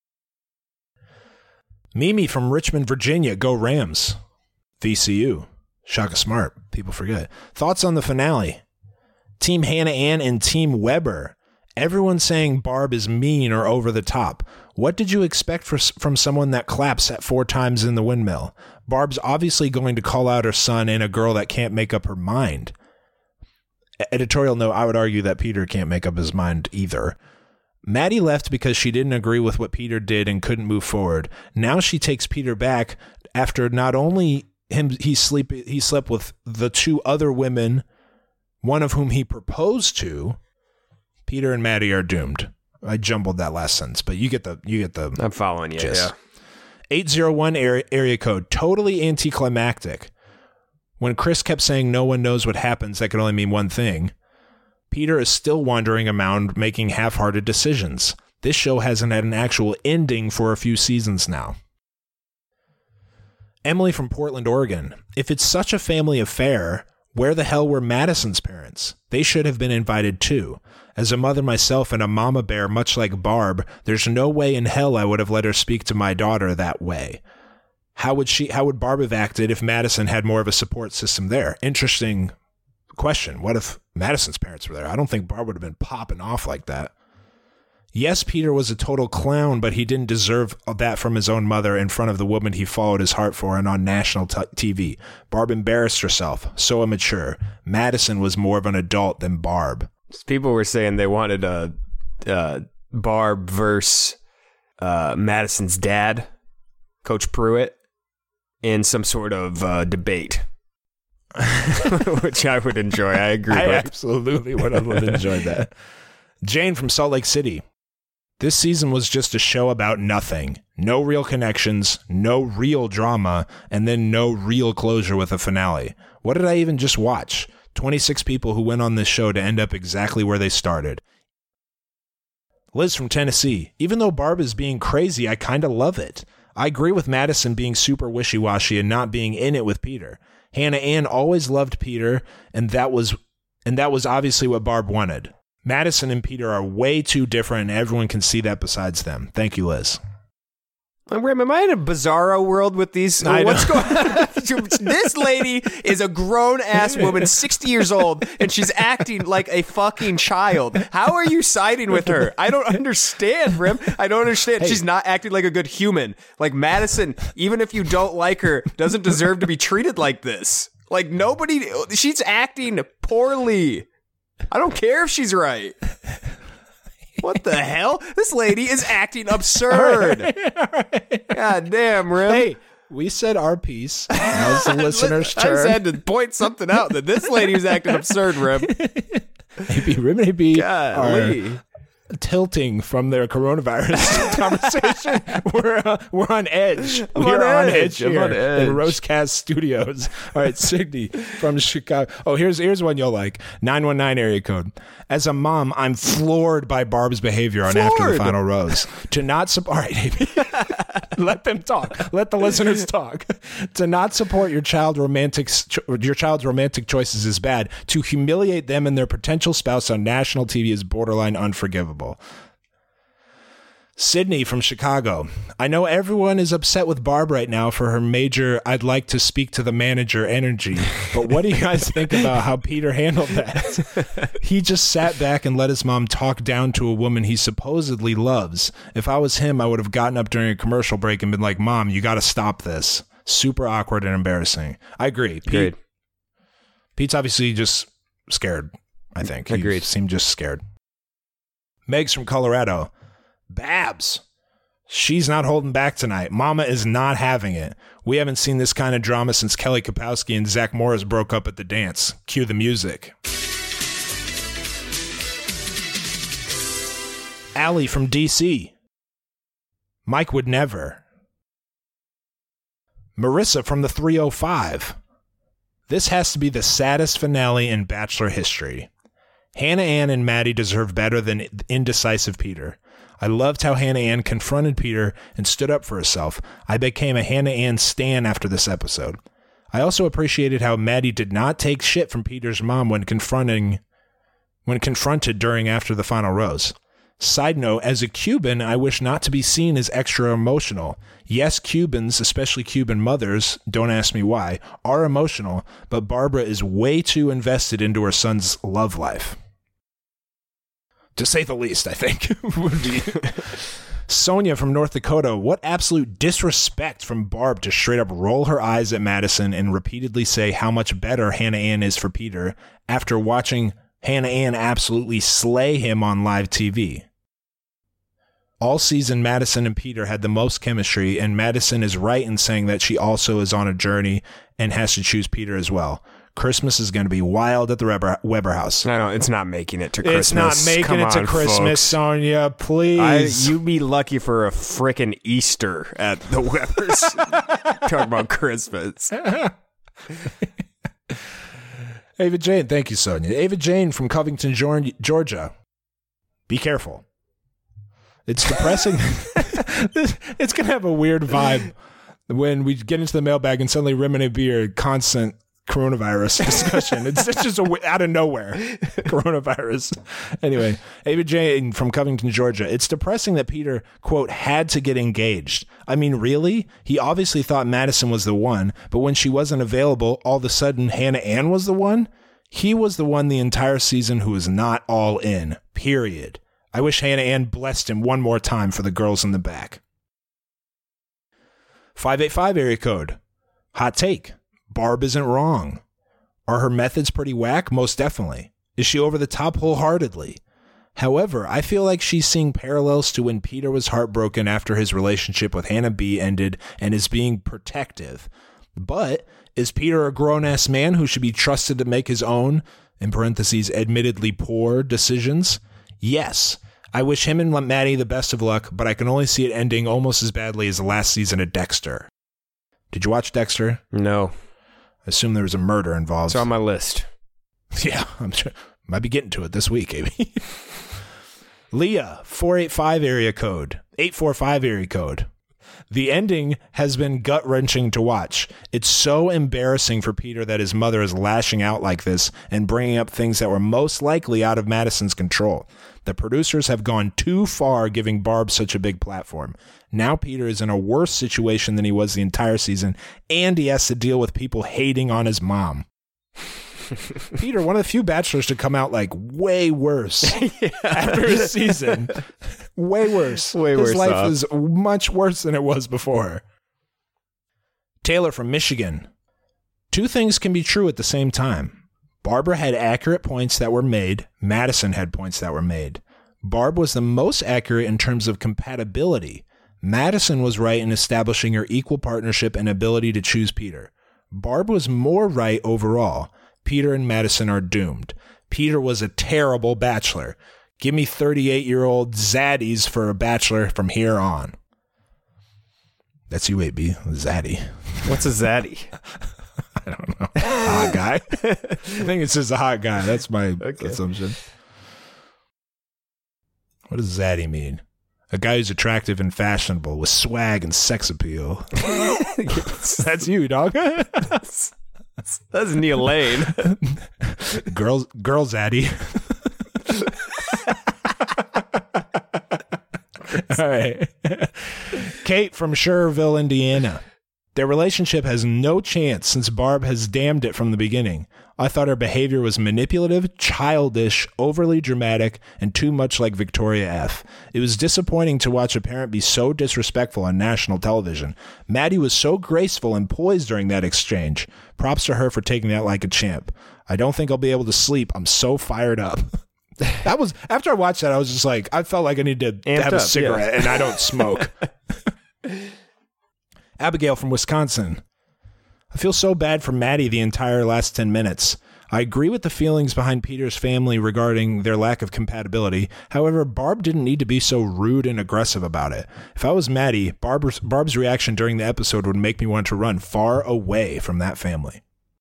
Mimi from Richmond, Virginia. Go Rams. V C U. Shaka Smart. People forget. Thoughts on the finale? Team Hannah Ann and Team Weber. Everyone saying Barb is mean or over the top. What did you expect for, from someone that claps at four times in the windmill? Barb's obviously going to call out her son and a girl that can't make up her mind. Editorial note, I would argue that Peter can't make up his mind either. Maddie left because she didn't agree with what Peter did and couldn't move forward. Now she takes Peter back after not only him he sleep he slept with the two other women, one of whom he proposed to. Peter and Maddie are doomed. I jumbled that last sentence, but you get the you get the I'm following you, gist. yeah. eight oh one area, area code, totally anticlimactic. When Chris kept saying no one knows what happens, that could only mean one thing. Peter is still wandering around making half-hearted decisions. This show hasn't had an actual ending for a few seasons now. Emily from Portland, Oregon. If it's such a family affair, where the hell were Madison's parents? They should have been invited too. As a mother myself and a mama bear, much like Barb, there's no way in hell I would have let her speak to my daughter that way. How would she? How would Barb have acted if Madison had more of a support system there? Interesting question. What if Madison's parents were there? I don't think Barb would have been popping off like that. Yes, Peter was a total clown, but he didn't deserve that from his own mother in front of the woman he followed his heart for and on national t- T V. Barb embarrassed herself. So immature. Madison was more of an adult than Barb. People were saying they wanted a, uh, Barb versus uh, Madison's dad, Coach Pruitt, in some sort of uh, debate, which I would enjoy. I agree. I with. absolutely would have enjoyed that. Jane from Salt Lake City. This season was just a show about nothing. No real connections, no real drama, and then no real closure with a finale. What did I even just watch? twenty-six people who went on this show to end up exactly where they started. Liz from Tennessee. Even though Barb is being crazy, I kind of love it. I agree with Madison being super wishy-washy and not being in it with Peter. Hannah Ann always loved Peter, and that was and that was obviously what Barb wanted. Madison and Peter are way too different, and everyone can see that besides them. Thank you, Liz. Rim, am I in a bizarro world with these? I What's going on? This lady is a grown-ass woman, sixty years old, and she's acting like a fucking child. How are you siding with her? I don't understand, Rim. I don't understand. Hey. She's not acting like a good human. Like, Madison, even if you don't like her, doesn't deserve to be treated like this. Like, nobody... She's acting poorly. I don't care if she's right. What the hell? This lady is acting absurd. All right. All right. God damn, Rim. Hey, we said our piece. Now it's the listener's I turn. just had to point something out that this lady was acting absurd, Rim. Maybe Rim and A B Golly. are tilting from their coronavirus conversation. We're uh, we're on edge. I'm We're on on edge. edge I'm here on edge. in Rosecast Studios. All right, Sydney from Chicago. Oh, here's here's one you'll like. nine one nine area code. As a mom, I'm floored by Barb's behavior on After the Floored. Final Rose. To not support, all right, let them talk. Let the listeners talk. To not support your child romantic your child's romantic choices is bad. To humiliate them and their potential spouse on national T V is borderline unforgivable. Sydney from Chicago. I know everyone is upset with Barb right now for her major I'd like to speak to the manager energy, but what do you guys think about how Peter handled that? He just sat back and let his mom talk down to a woman he supposedly loves. If I was him, I would have gotten up during a commercial break and been like, Mom, you got to stop this. Super awkward and embarrassing. I agree. Pete, Agreed. Pete's obviously just scared, I think. He Agreed. seemed just scared. Meg's from Colorado. Babs. She's not holding back tonight. Mama is not having it. We haven't seen this kind of drama since Kelly Kapowski and Zach Morris broke up at the dance. Cue the music. Allie from D C. Mike would never. Marissa from the three oh five. This has to be the saddest finale in Bachelor history. Hannah Ann and Maddie deserve better than indecisive Peter. I loved how Hannah Ann confronted Peter and stood up for herself. I became a Hannah Ann stan after this episode. I also appreciated how Maddie did not take shit from Peter's mom when confronting, when confronted during After the Final Rose. Side note, as a Cuban, I wish not to be seen as extra emotional. Yes, Cubans, especially Cuban mothers, don't ask me why, are emotional, but Barbara is way too invested into her son's love life. To say the least, I think. would be. Sonia from North Dakota. What absolute disrespect from Barb to straight up roll her eyes at Madison and repeatedly say how much better Hannah Ann is for Peter after watching Hannah Ann absolutely slay him on live T V. All season, Madison and Peter had the most chemistry, and Madison is right in saying that she also is on a journey and has to choose Peter as well. Christmas is going to be wild at the Weber, Weber house. No, no, it's not making it to Christmas. It's not making Come it to on, Christmas, folks. Sonia. I, Please. you'd be lucky for a frickin' Easter at the Webbers. Talking about Christmas. Ava Jane, thank you, Sonia. Ava Jane from Covington, Georgia. Be careful. It's depressing. It's going to have a weird vibe when we get into the mailbag and suddenly Rim and A B are constant coronavirus discussion. It's, it's just a, out of nowhere. Coronavirus. Anyway, Ava Jane from Covington, Georgia. It's depressing that Peter, quote, had to get engaged. I mean, really? He obviously thought Madison was the one, but when she wasn't available, all of a sudden Hannah Ann was the one? He was the one the entire season who was not all in. Period. I wish Hannah Ann blessed him one more time for the girls in the back. five eight five area code. Hot take. Barb isn't wrong. Are her methods pretty whack? Most definitely. Is she over the top wholeheartedly? However, I feel like she's seeing parallels to when Peter was heartbroken after his relationship with Hannah B ended and is being protective. But is Peter a grown-ass man who should be trusted to make his own, in parentheses, admittedly poor decisions? Yes. I wish him and Maddie the best of luck, but I can only see it ending almost as badly as the last season of Dexter. Did you watch Dexter? No. I assume there was a murder involved. It's on my list. Yeah, I'm sure. Might be getting to it this week, maybe. Leah, four eight five area code, eight four five area code. The ending has been gut-wrenching to watch. It's so embarrassing for Peter that his mother is lashing out like this and bringing up things that were most likely out of Madison's control. The producers have gone too far giving Barb such a big platform. Now Peter is in a worse situation than he was the entire season, and he has to deal with people hating on his mom. Peter, one of the few bachelors to come out like way worse yeah. after a season. Way worse. Way His worse. His life off. is much worse than it was before. Taylor from Michigan. Two things can be true at the same time. Barbara had accurate points that were made. Madison had points that were made. Barb was the most accurate in terms of compatibility. Madison was right in establishing her equal partnership and ability to choose Peter. Barb was more right overall. Peter and Madison are doomed. Peter was a terrible bachelor. Give me thirty-eight-year-old zaddies for a bachelor from here on. That's you, A B. Zaddy. What's a zaddy? I don't know. Hot guy. I think it's just a hot guy. That's my okay. assumption. What does zaddy mean? A guy who's attractive and fashionable with swag and sex appeal. That's you, dog. That's Neil Lane. Girls, girl zaddy. All right. Kate from Schererville, Indiana. Their relationship has no chance since Barb has damned it from the beginning. I thought her behavior was manipulative, childish, overly dramatic, and too much like Victoria F. It was disappointing to watch a parent be so disrespectful on national television. Maddie was so graceful and poised during that exchange. Props to her for taking that like a champ. I don't think I'll be able to sleep. I'm so fired up. That was after I watched that, I was just like, I felt like I need to Amped have a up, cigarette, yeah. and I don't smoke. Abigail from Wisconsin. I feel so bad for Maddie the entire last ten minutes. I agree with the feelings behind Peter's family regarding their lack of compatibility. However, Barb didn't need to be so rude and aggressive about it. If I was Maddie, Barb's, Barb's reaction during the episode would make me want to run far away from that family.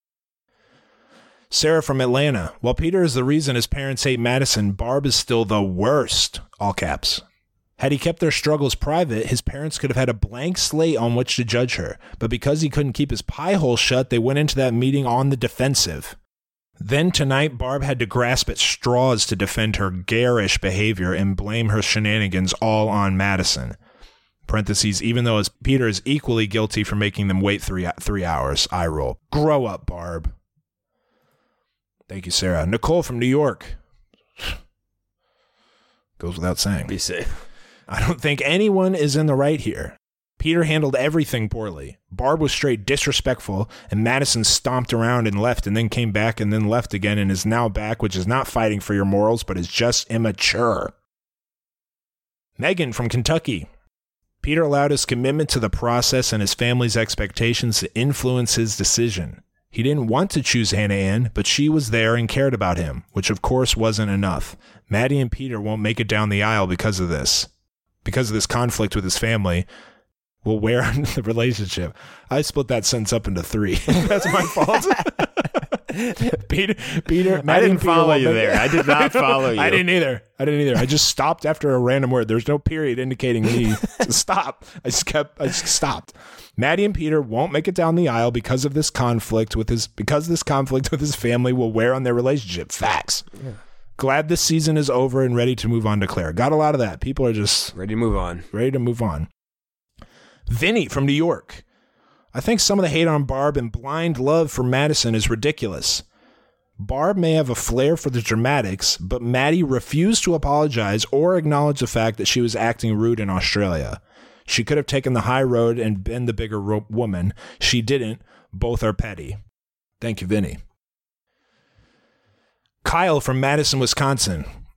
Sarah from Atlanta. While Peter is the reason his parents hate Madison, Barb is still the worst. All caps. Had he kept their struggles private, his parents could have had a blank slate on which to judge her. But because he couldn't keep his pie hole shut, they went into that meeting on the defensive. Then tonight, Barb had to grasp at straws to defend her garish behavior and blame her shenanigans all on Madison. Parentheses, even though Peter is equally guilty for making them wait three, three hours. Eye roll. Grow up, Barb. Thank you, Sarah. Nicole from New York. Goes without saying. Be safe. I don't think anyone is in the right here. Peter handled everything poorly. Barb was straight disrespectful, and Madison stomped around and left and then came back and then left again and is now back, which is not fighting for your morals, but is just immature. Megan from Kentucky. Peter allowed his commitment to the process and his family's expectations to influence his decision. He didn't want to choose Hannah Ann, but she was there and cared about him, which of course wasn't enough. Maddie and Peter won't make it down the aisle because of this. Because of this conflict with his family, will wear on the relationship. I split that sentence up into three. That's my fault. Peter, Peter, Maddie I didn't and Peter follow won't you make- there. I did not follow you. I didn't either. I didn't either. I just stopped after a random word. There's no period indicating me to stop. I just kept. I just stopped. Maddie and Peter won't make it down the aisle because of this conflict with his because this conflict with his family will wear on their relationship. Facts. Yeah. Glad this season is over and ready to move on to Claire. Got a lot of that. People are just ready to move on. Ready to move on. Vinny from New York. I think some of the hate on Barb and blind love for Madison is ridiculous. Barb may have a flair for the dramatics, but Maddie refused to apologize or acknowledge the fact that she was acting rude in Australia. She could have taken the high road and been the bigger ro- woman. She didn't. Both are petty. Thank you, Vinny. Kyle from Madison, Wisconsin.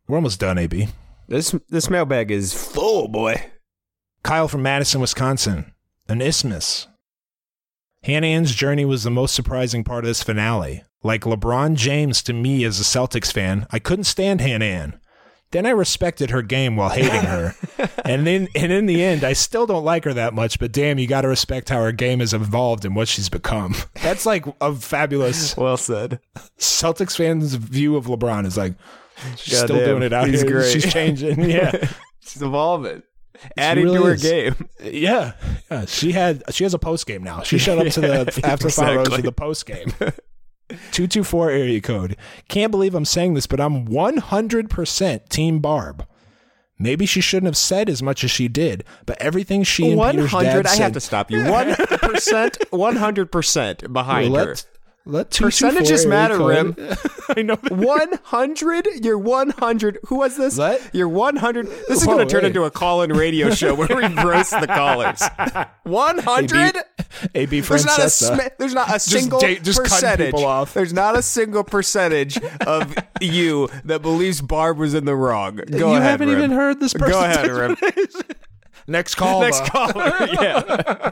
We're almost done, A B. This this mailbag is full, boy. Kyle from Madison, Wisconsin. An isthmus. Hannah Ann's journey was the most surprising part of this finale. Like LeBron James to me as a Celtics fan, I couldn't stand Hannah Ann. Then I respected her game while hating her. and, in, and in the end, I still don't like her that much, but damn, you got to respect how her game has evolved and what she's become. That's like a fabulous... Well said. Celtics fans' view of LeBron is like, she's God still damn, doing it out he's here. great. She's changing. Yeah. She's evolving. Adding really to her is. game. Yeah. yeah. She had she has a post game now. She showed up to the Yeah, after five rows exactly. with the post game. two two four area code. Can't believe I'm saying this, but I'm one hundred percent Team Barb. Maybe she shouldn't have said as much as she did, but everything she and Peter's dad I said... have to stop you. one hundred percent, one hundred percent behind let, her. Let two two four Percentages area matter, code- Rim. I know. one hundred? You're one hundred. Who was this? What? You're one hundred. This is Whoa, going to turn hey. into a call-in radio show where we roast the callers. one hundred? A B There's not, a Francesa. sm- there's not a single da- just cutting percentage. people off. There's not a single percentage of you that believes Barb was in the wrong. Go you ahead, haven't Rim. even heard this person. Go ahead, Rim. Next call. Next caller. Yeah.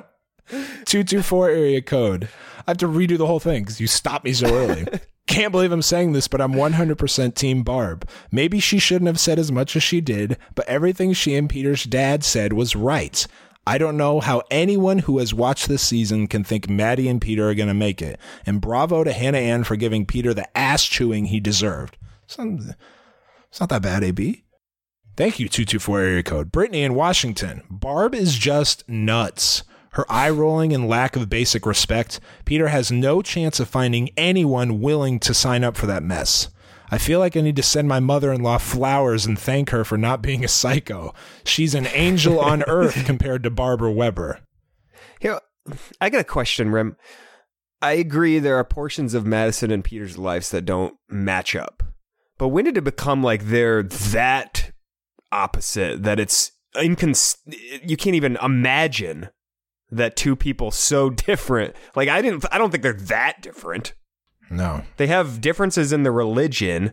two two four area code. I have to redo the whole thing because you stopped me so early. Can't believe I'm saying this, but I'm one hundred percent Team Barb. Maybe she shouldn't have said as much as she did, but everything she and Peter's dad said was right. I don't know how anyone who has watched this season can think Maddie and Peter are going to make it. And bravo to Hannah Ann for giving Peter the ass chewing he deserved. It's not, it's not that bad, A B. Thank you, two two four area code. Brittany in Washington. Barb is just nuts. Her eye rolling and lack of basic respect. Peter has no chance of finding anyone willing to sign up for that mess. I feel like I need to send my mother-in-law flowers and thank her for not being a psycho. She's an angel on earth compared to Barbara Weber. Here, I got a question, Rim. I agree there are portions of Madison and Peter's lives that don't match up. But when did it become like they're that opposite that it's incons- you can't even imagine that two people so different. Like I didn't I don't think they're that different. No. They have differences in the religion.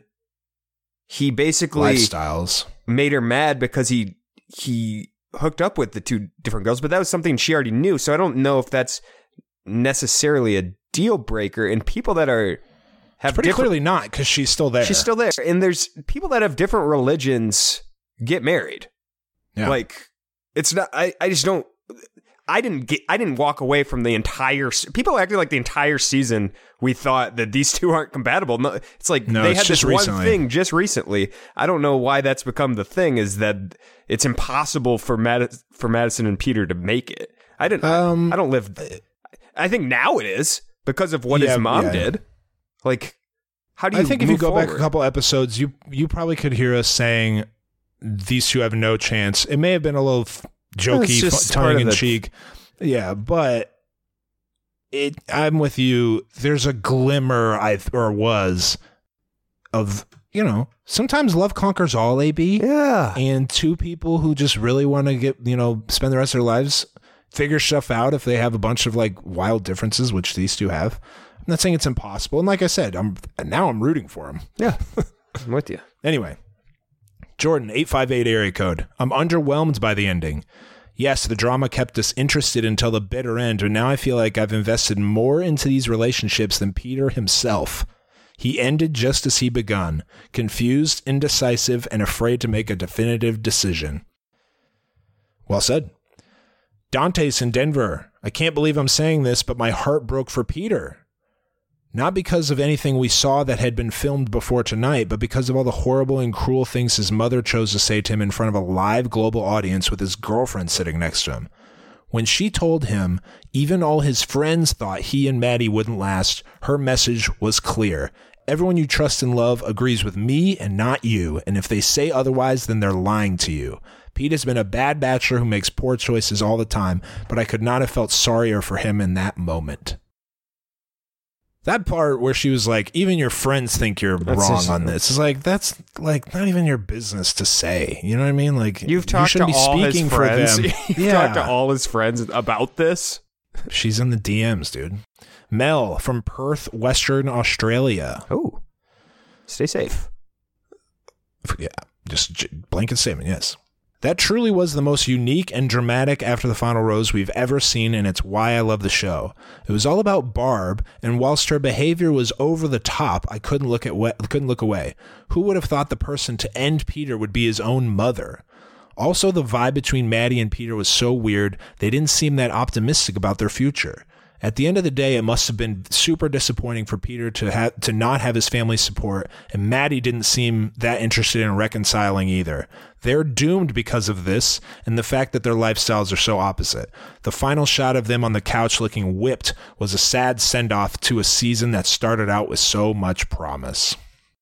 He basically Lifestyles. made her mad because he he hooked up with the two different girls, but that was something she already knew. So I don't know if that's necessarily a deal breaker. And people that are have Pretty different, clearly not, because she's still there. she's still there. And there's people that have different religions get married. Yeah. Like it's not. I, I just don't. I didn't get. I didn't walk away from the entire. People acted like the entire season we thought that these two aren't compatible. No, it's like No, they it's had this just one recently. thing just recently. I don't know why that's become the thing. Is that it's impossible for Mad- for Madison and Peter to make it. I didn't. Um, I don't live. I think now it is because of what Yeah, his mom yeah. did. Like, how do you? I think if you move go back forward? a couple episodes, you you probably could hear us saying these two have no chance. It may have been a little f- jokey, It's just fu- part of tongue in the- cheek. Yeah, but it. I'm with you. There's a glimmer, I th- or was, of you know. Sometimes love conquers all. A B. Yeah. And two people who just really want to get you know spend the rest of their lives figure stuff out if they have a bunch of like wild differences, which these two have. I'm not saying it's impossible. And like I said, I'm now I'm rooting for them. Yeah. I'm with you. Anyway, Jordan, eight five eight area code. I'm underwhelmed by the ending. Yes, the drama kept us interested until the bitter end, but now I feel like I've invested more into these relationships than Peter himself. He ended just as he begun, confused, indecisive, and afraid to make a definitive decision. Well said. Dante's in Denver. I can't believe I'm saying this, but my heart broke for Peter. Not because of anything we saw that had been filmed before tonight, but because of all the horrible and cruel things his mother chose to say to him in front of a live global audience with his girlfriend sitting next to him. When she told him even all his friends thought he and Maddie wouldn't last, her message was clear. Everyone you trust and love agrees with me and not you, and if they say otherwise, then they're lying to you. Pete has been a bad bachelor who makes poor choices all the time, but I could not have felt sorrier for him in that moment. That part where she was like, even your friends think you're That's wrong just- on this. It's like, that's like not even your business to say. You know what I mean? Like, You've you talked to shouldn't be all his speaking for friends. them. You've Yeah. talked to all his friends about this. She's in the D Ms, dude. Mel from Perth, Western Australia. Oh, stay safe. Yeah, just j- blanket statement, yes. That truly was the most unique and dramatic After the Final Rose we've ever seen, and it's why I love the show. It was all about Barb, and whilst her behavior was over the top, I couldn't look at we- couldn't look away. Who would have thought the person to end Peter would be his own mother? Also, the vibe between Maddie and Peter was so weird, they didn't seem that optimistic about their future. At the end of the day, it must have been super disappointing for Peter to have to not have his family's support, and Maddie didn't seem that interested in reconciling either. They're doomed because of this, and the fact that their lifestyles are so opposite. The final shot of them on the couch looking whipped was a sad send-off to a season that started out with so much promise.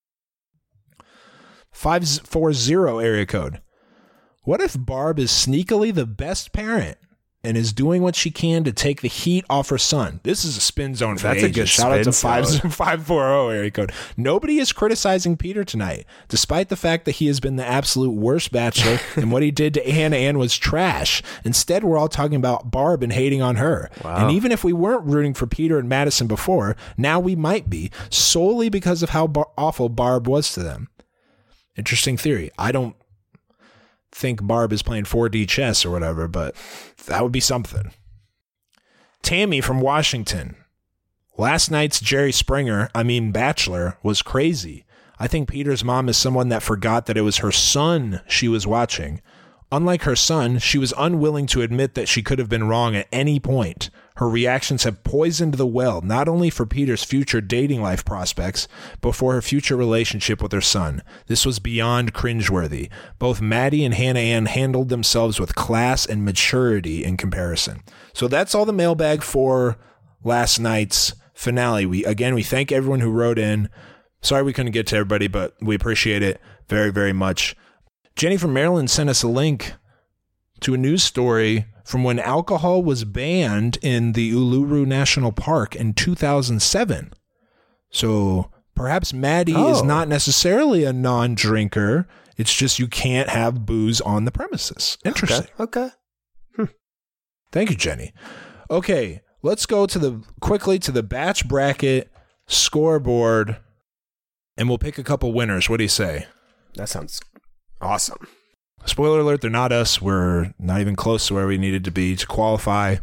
five four zero area code. What if Barb is sneakily the best parent and is doing what she can to take the heat off her son? This is a spin zone for That's a ages. good Shout out to spin five four zero area code. Nobody is criticizing Peter tonight, despite the fact that he has been the absolute worst bachelor and what he did to Hannah Ann was trash. Instead, we're all talking about Barb and hating on her. Wow. And even if we weren't rooting for Peter and Madison before, now we might be, solely because of how bar- awful Barb was to them. Interesting theory. I don't think Barb is playing four D chess or whatever, but that would be something. Tammy from Washington. Last night's Jerry Springer, I mean Bachelor, was crazy. I think Peter's mom is someone that forgot that it was her son she was watching. Unlike her son, she was unwilling to admit that she could have been wrong at any point. Her reactions have poisoned the well, not only for Peter's future dating life prospects, but for her future relationship with her son. This was beyond cringeworthy. Both Maddie and Hannah Ann handled themselves with class and maturity in comparison. So that's all the mailbag for last night's finale. We again, we thank everyone who wrote in. Sorry we couldn't get to everybody, but we appreciate it very, very much. Jenny from Maryland sent us a link to a news story from when alcohol was banned in the Uluru National Park in two thousand seven. So perhaps Maddie oh. is not necessarily a non-drinker. It's just you can't have booze on the premises. Interesting. Okay. okay. Hmm. Thank you, Jenny. Okay, let's go to the quickly to the batch bracket scoreboard, and we'll pick a couple winners. What do you say? That sounds awesome. Spoiler alert, they're not us. We're not even close to where we needed to be to qualify.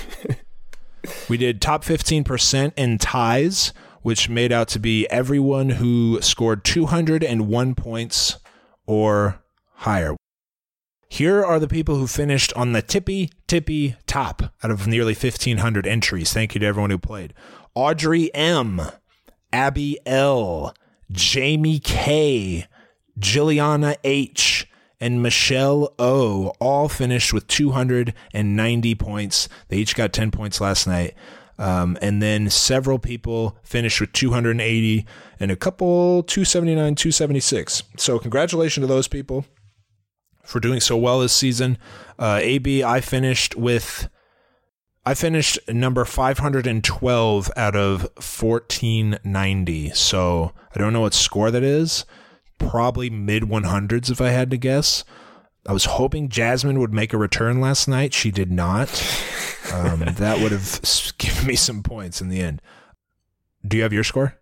We did top fifteen percent in ties, which made out to be everyone who scored two hundred one points or higher. Here are the people who finished on the tippy, tippy top out of nearly fifteen hundred entries. Thank you to everyone who played. Audrey M., Abby L., Jamie K., Jilliana H., and Michelle O. all finished with two hundred ninety points. They each got ten points last night. Um, and then several people finished with two hundred eighty and a couple two seventy-nine, two seventy-six. So congratulations to those people for doing so well this season. Uh, A B, I finished with, I finished number five hundred twelve out of fourteen ninety. So I don't know what score that is. Probably mid one hundreds if I had to guess. I was hoping Jasmine would make a return last night. She did not. Um, that would have given me some points in the end. Do you have your score?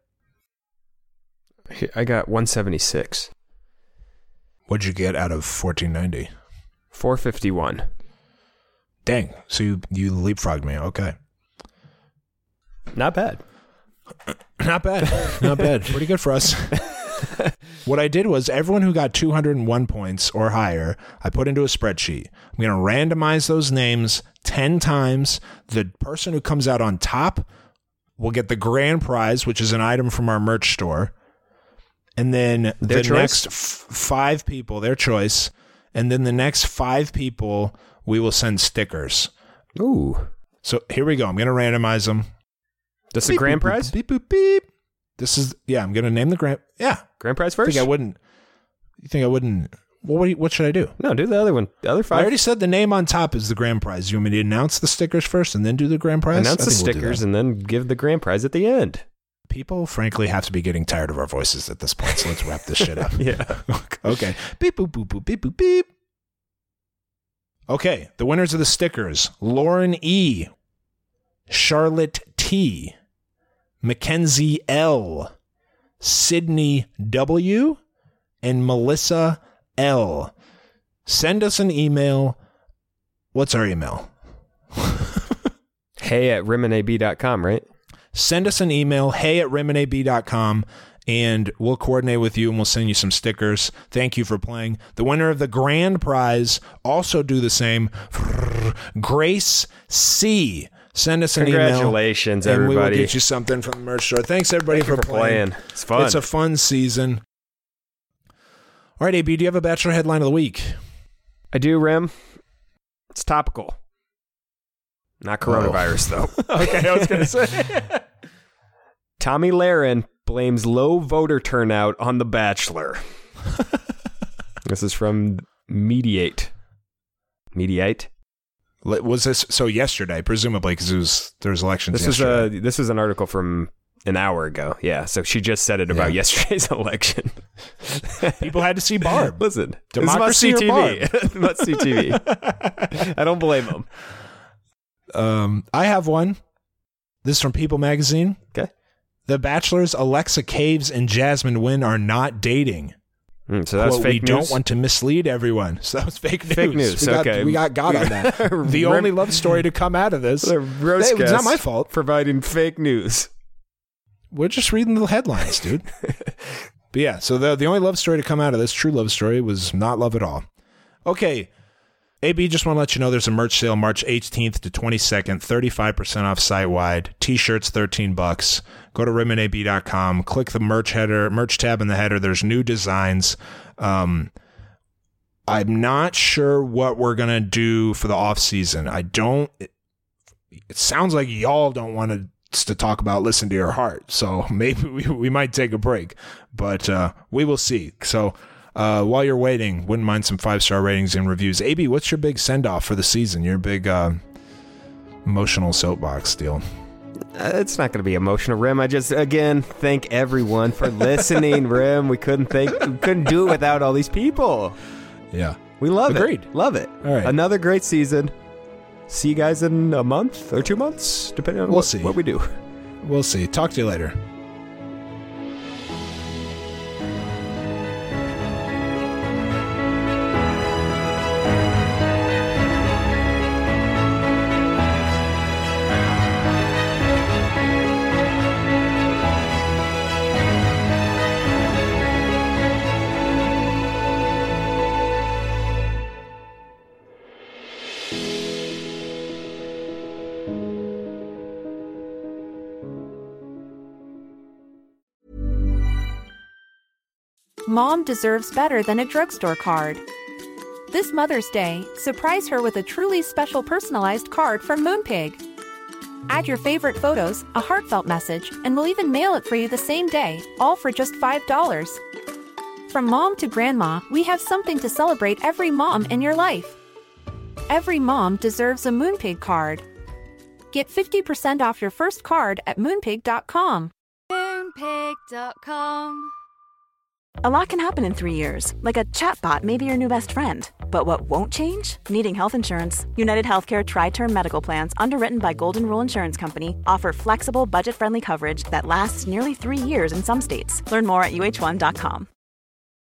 I got one seventy-six. What'd you get out of fourteen ninety? four fifty-one. Dang. So you, you leapfrogged me. Okay. Not bad. Not bad. Not bad. Pretty good for us. What I did was everyone who got two hundred one points or higher, I put into a spreadsheet. I'm going to randomize those names ten times. The person who comes out on top will get the grand prize, which is an item from our merch store. And then Their the choice? next f- five people, their choice. And then the next five people, we will send stickers. Ooh. So here we go. I'm going to randomize them. That's the grand Beep, boop, prize? Beep, boop, beep. This is, yeah, I'm going to name the grand. Yeah. Grand prize I first? think I wouldn't. You think I wouldn't? Well, what, do you, what should I do? No, do the other one. The other I five. already said the name on top is the grand prize. You want me to announce the stickers first and then do the grand prize? Announce I the think we'll do stickers that. and then give the grand prize at the end. People, frankly, have to be getting tired of our voices at this point, so let's wrap this shit up. Yeah. Okay. Beep, boop, boop, boop, beep, boop, beep. Okay, the winners of the stickers. Lauren E., Charlotte T., Mackenzie L., Sydney W., and Melissa L. Send us an email. What's our email? Hey at rimonab dot com, right? Send us an email, hey at rimonab dot com, and we'll coordinate with you and we'll send you some stickers. Thank you for playing. The winner of the grand prize also do the same. Grace C. Send us an email. Congratulations, and everybody. we will get you something from the merch store. Thanks, everybody, Thank you for, for playing. playing. It's fun. It's a fun season. All right, A B, do you have a Bachelor headline of the week? I do, Rim. It's topical. Not coronavirus, Oh. though. Okay, I was going to say. Tommy Lahren blames low voter turnout on The Bachelor. This is from Mediate. Mediate? Was this so yesterday, presumably, because it was there was elections This was yesterday. a this was an article from an hour ago. Yeah, so she just said it about Yeah. yesterday's election. People had to see Barb. Listen, Democracy this or is must-see T V. Must-see T V. I don't blame them. Um, I have one. This is from People Magazine. Okay. The Bachelors, Alexa Caves and Jasmine Wynn are not dating. Mm, so that's Quote, fake we news. don't want to mislead everyone. So that was fake news. Fake news, We got, okay. we got God on that. The only love story to come out of this. The roast Hey, it's not cast my fault. providing fake news. We're just reading the headlines, dude. But yeah, so the the only love story to come out of this, true love story, was not love at all. Okay. A B, just want to let you know there's a merch sale March eighteenth to twenty-second, thirty-five percent off site-wide. T-shirts, thirteen bucks. Go to rimonab dot com, click the merch header, merch tab in the header. There's new designs. Um, I'm not sure what we're going to do for the off season. I don't, it, it sounds like y'all don't want to to talk about Listen to Your Heart. So maybe we, we might take a break, but uh, we will see. So uh, while you're waiting, wouldn't mind some five-star ratings and reviews. A B, what's your big send-off for the season? Your big uh, emotional soapbox deal. Uh, it's not going to be emotional, Rim. I just, again, thank everyone for listening, Rim. We couldn't think, we couldn't do it without all these people. Yeah. We love Agreed. it. Love it. All right. Another great season. See you guys in a month or two months, depending on We'll what, see. what we do. We'll see. Talk to you later. Mom deserves better than a drugstore card. This Mother's Day, surprise her with a truly special personalized card from Moonpig. Add your favorite photos, a heartfelt message, and we'll even mail it for you the same day, all for just five dollars. From mom to grandma, we have something to celebrate every mom in your life. Every mom deserves a Moonpig card. Get fifty percent off your first card at moonpig dot com. Moonpig dot com. A lot can happen in three years, like a chatbot may be your new best friend. But what won't change? Needing health insurance. United Healthcare Tri-Term Medical Plans, underwritten by Golden Rule Insurance Company, offer flexible, budget-friendly coverage that lasts nearly three years in some states. Learn more at U H one dot com.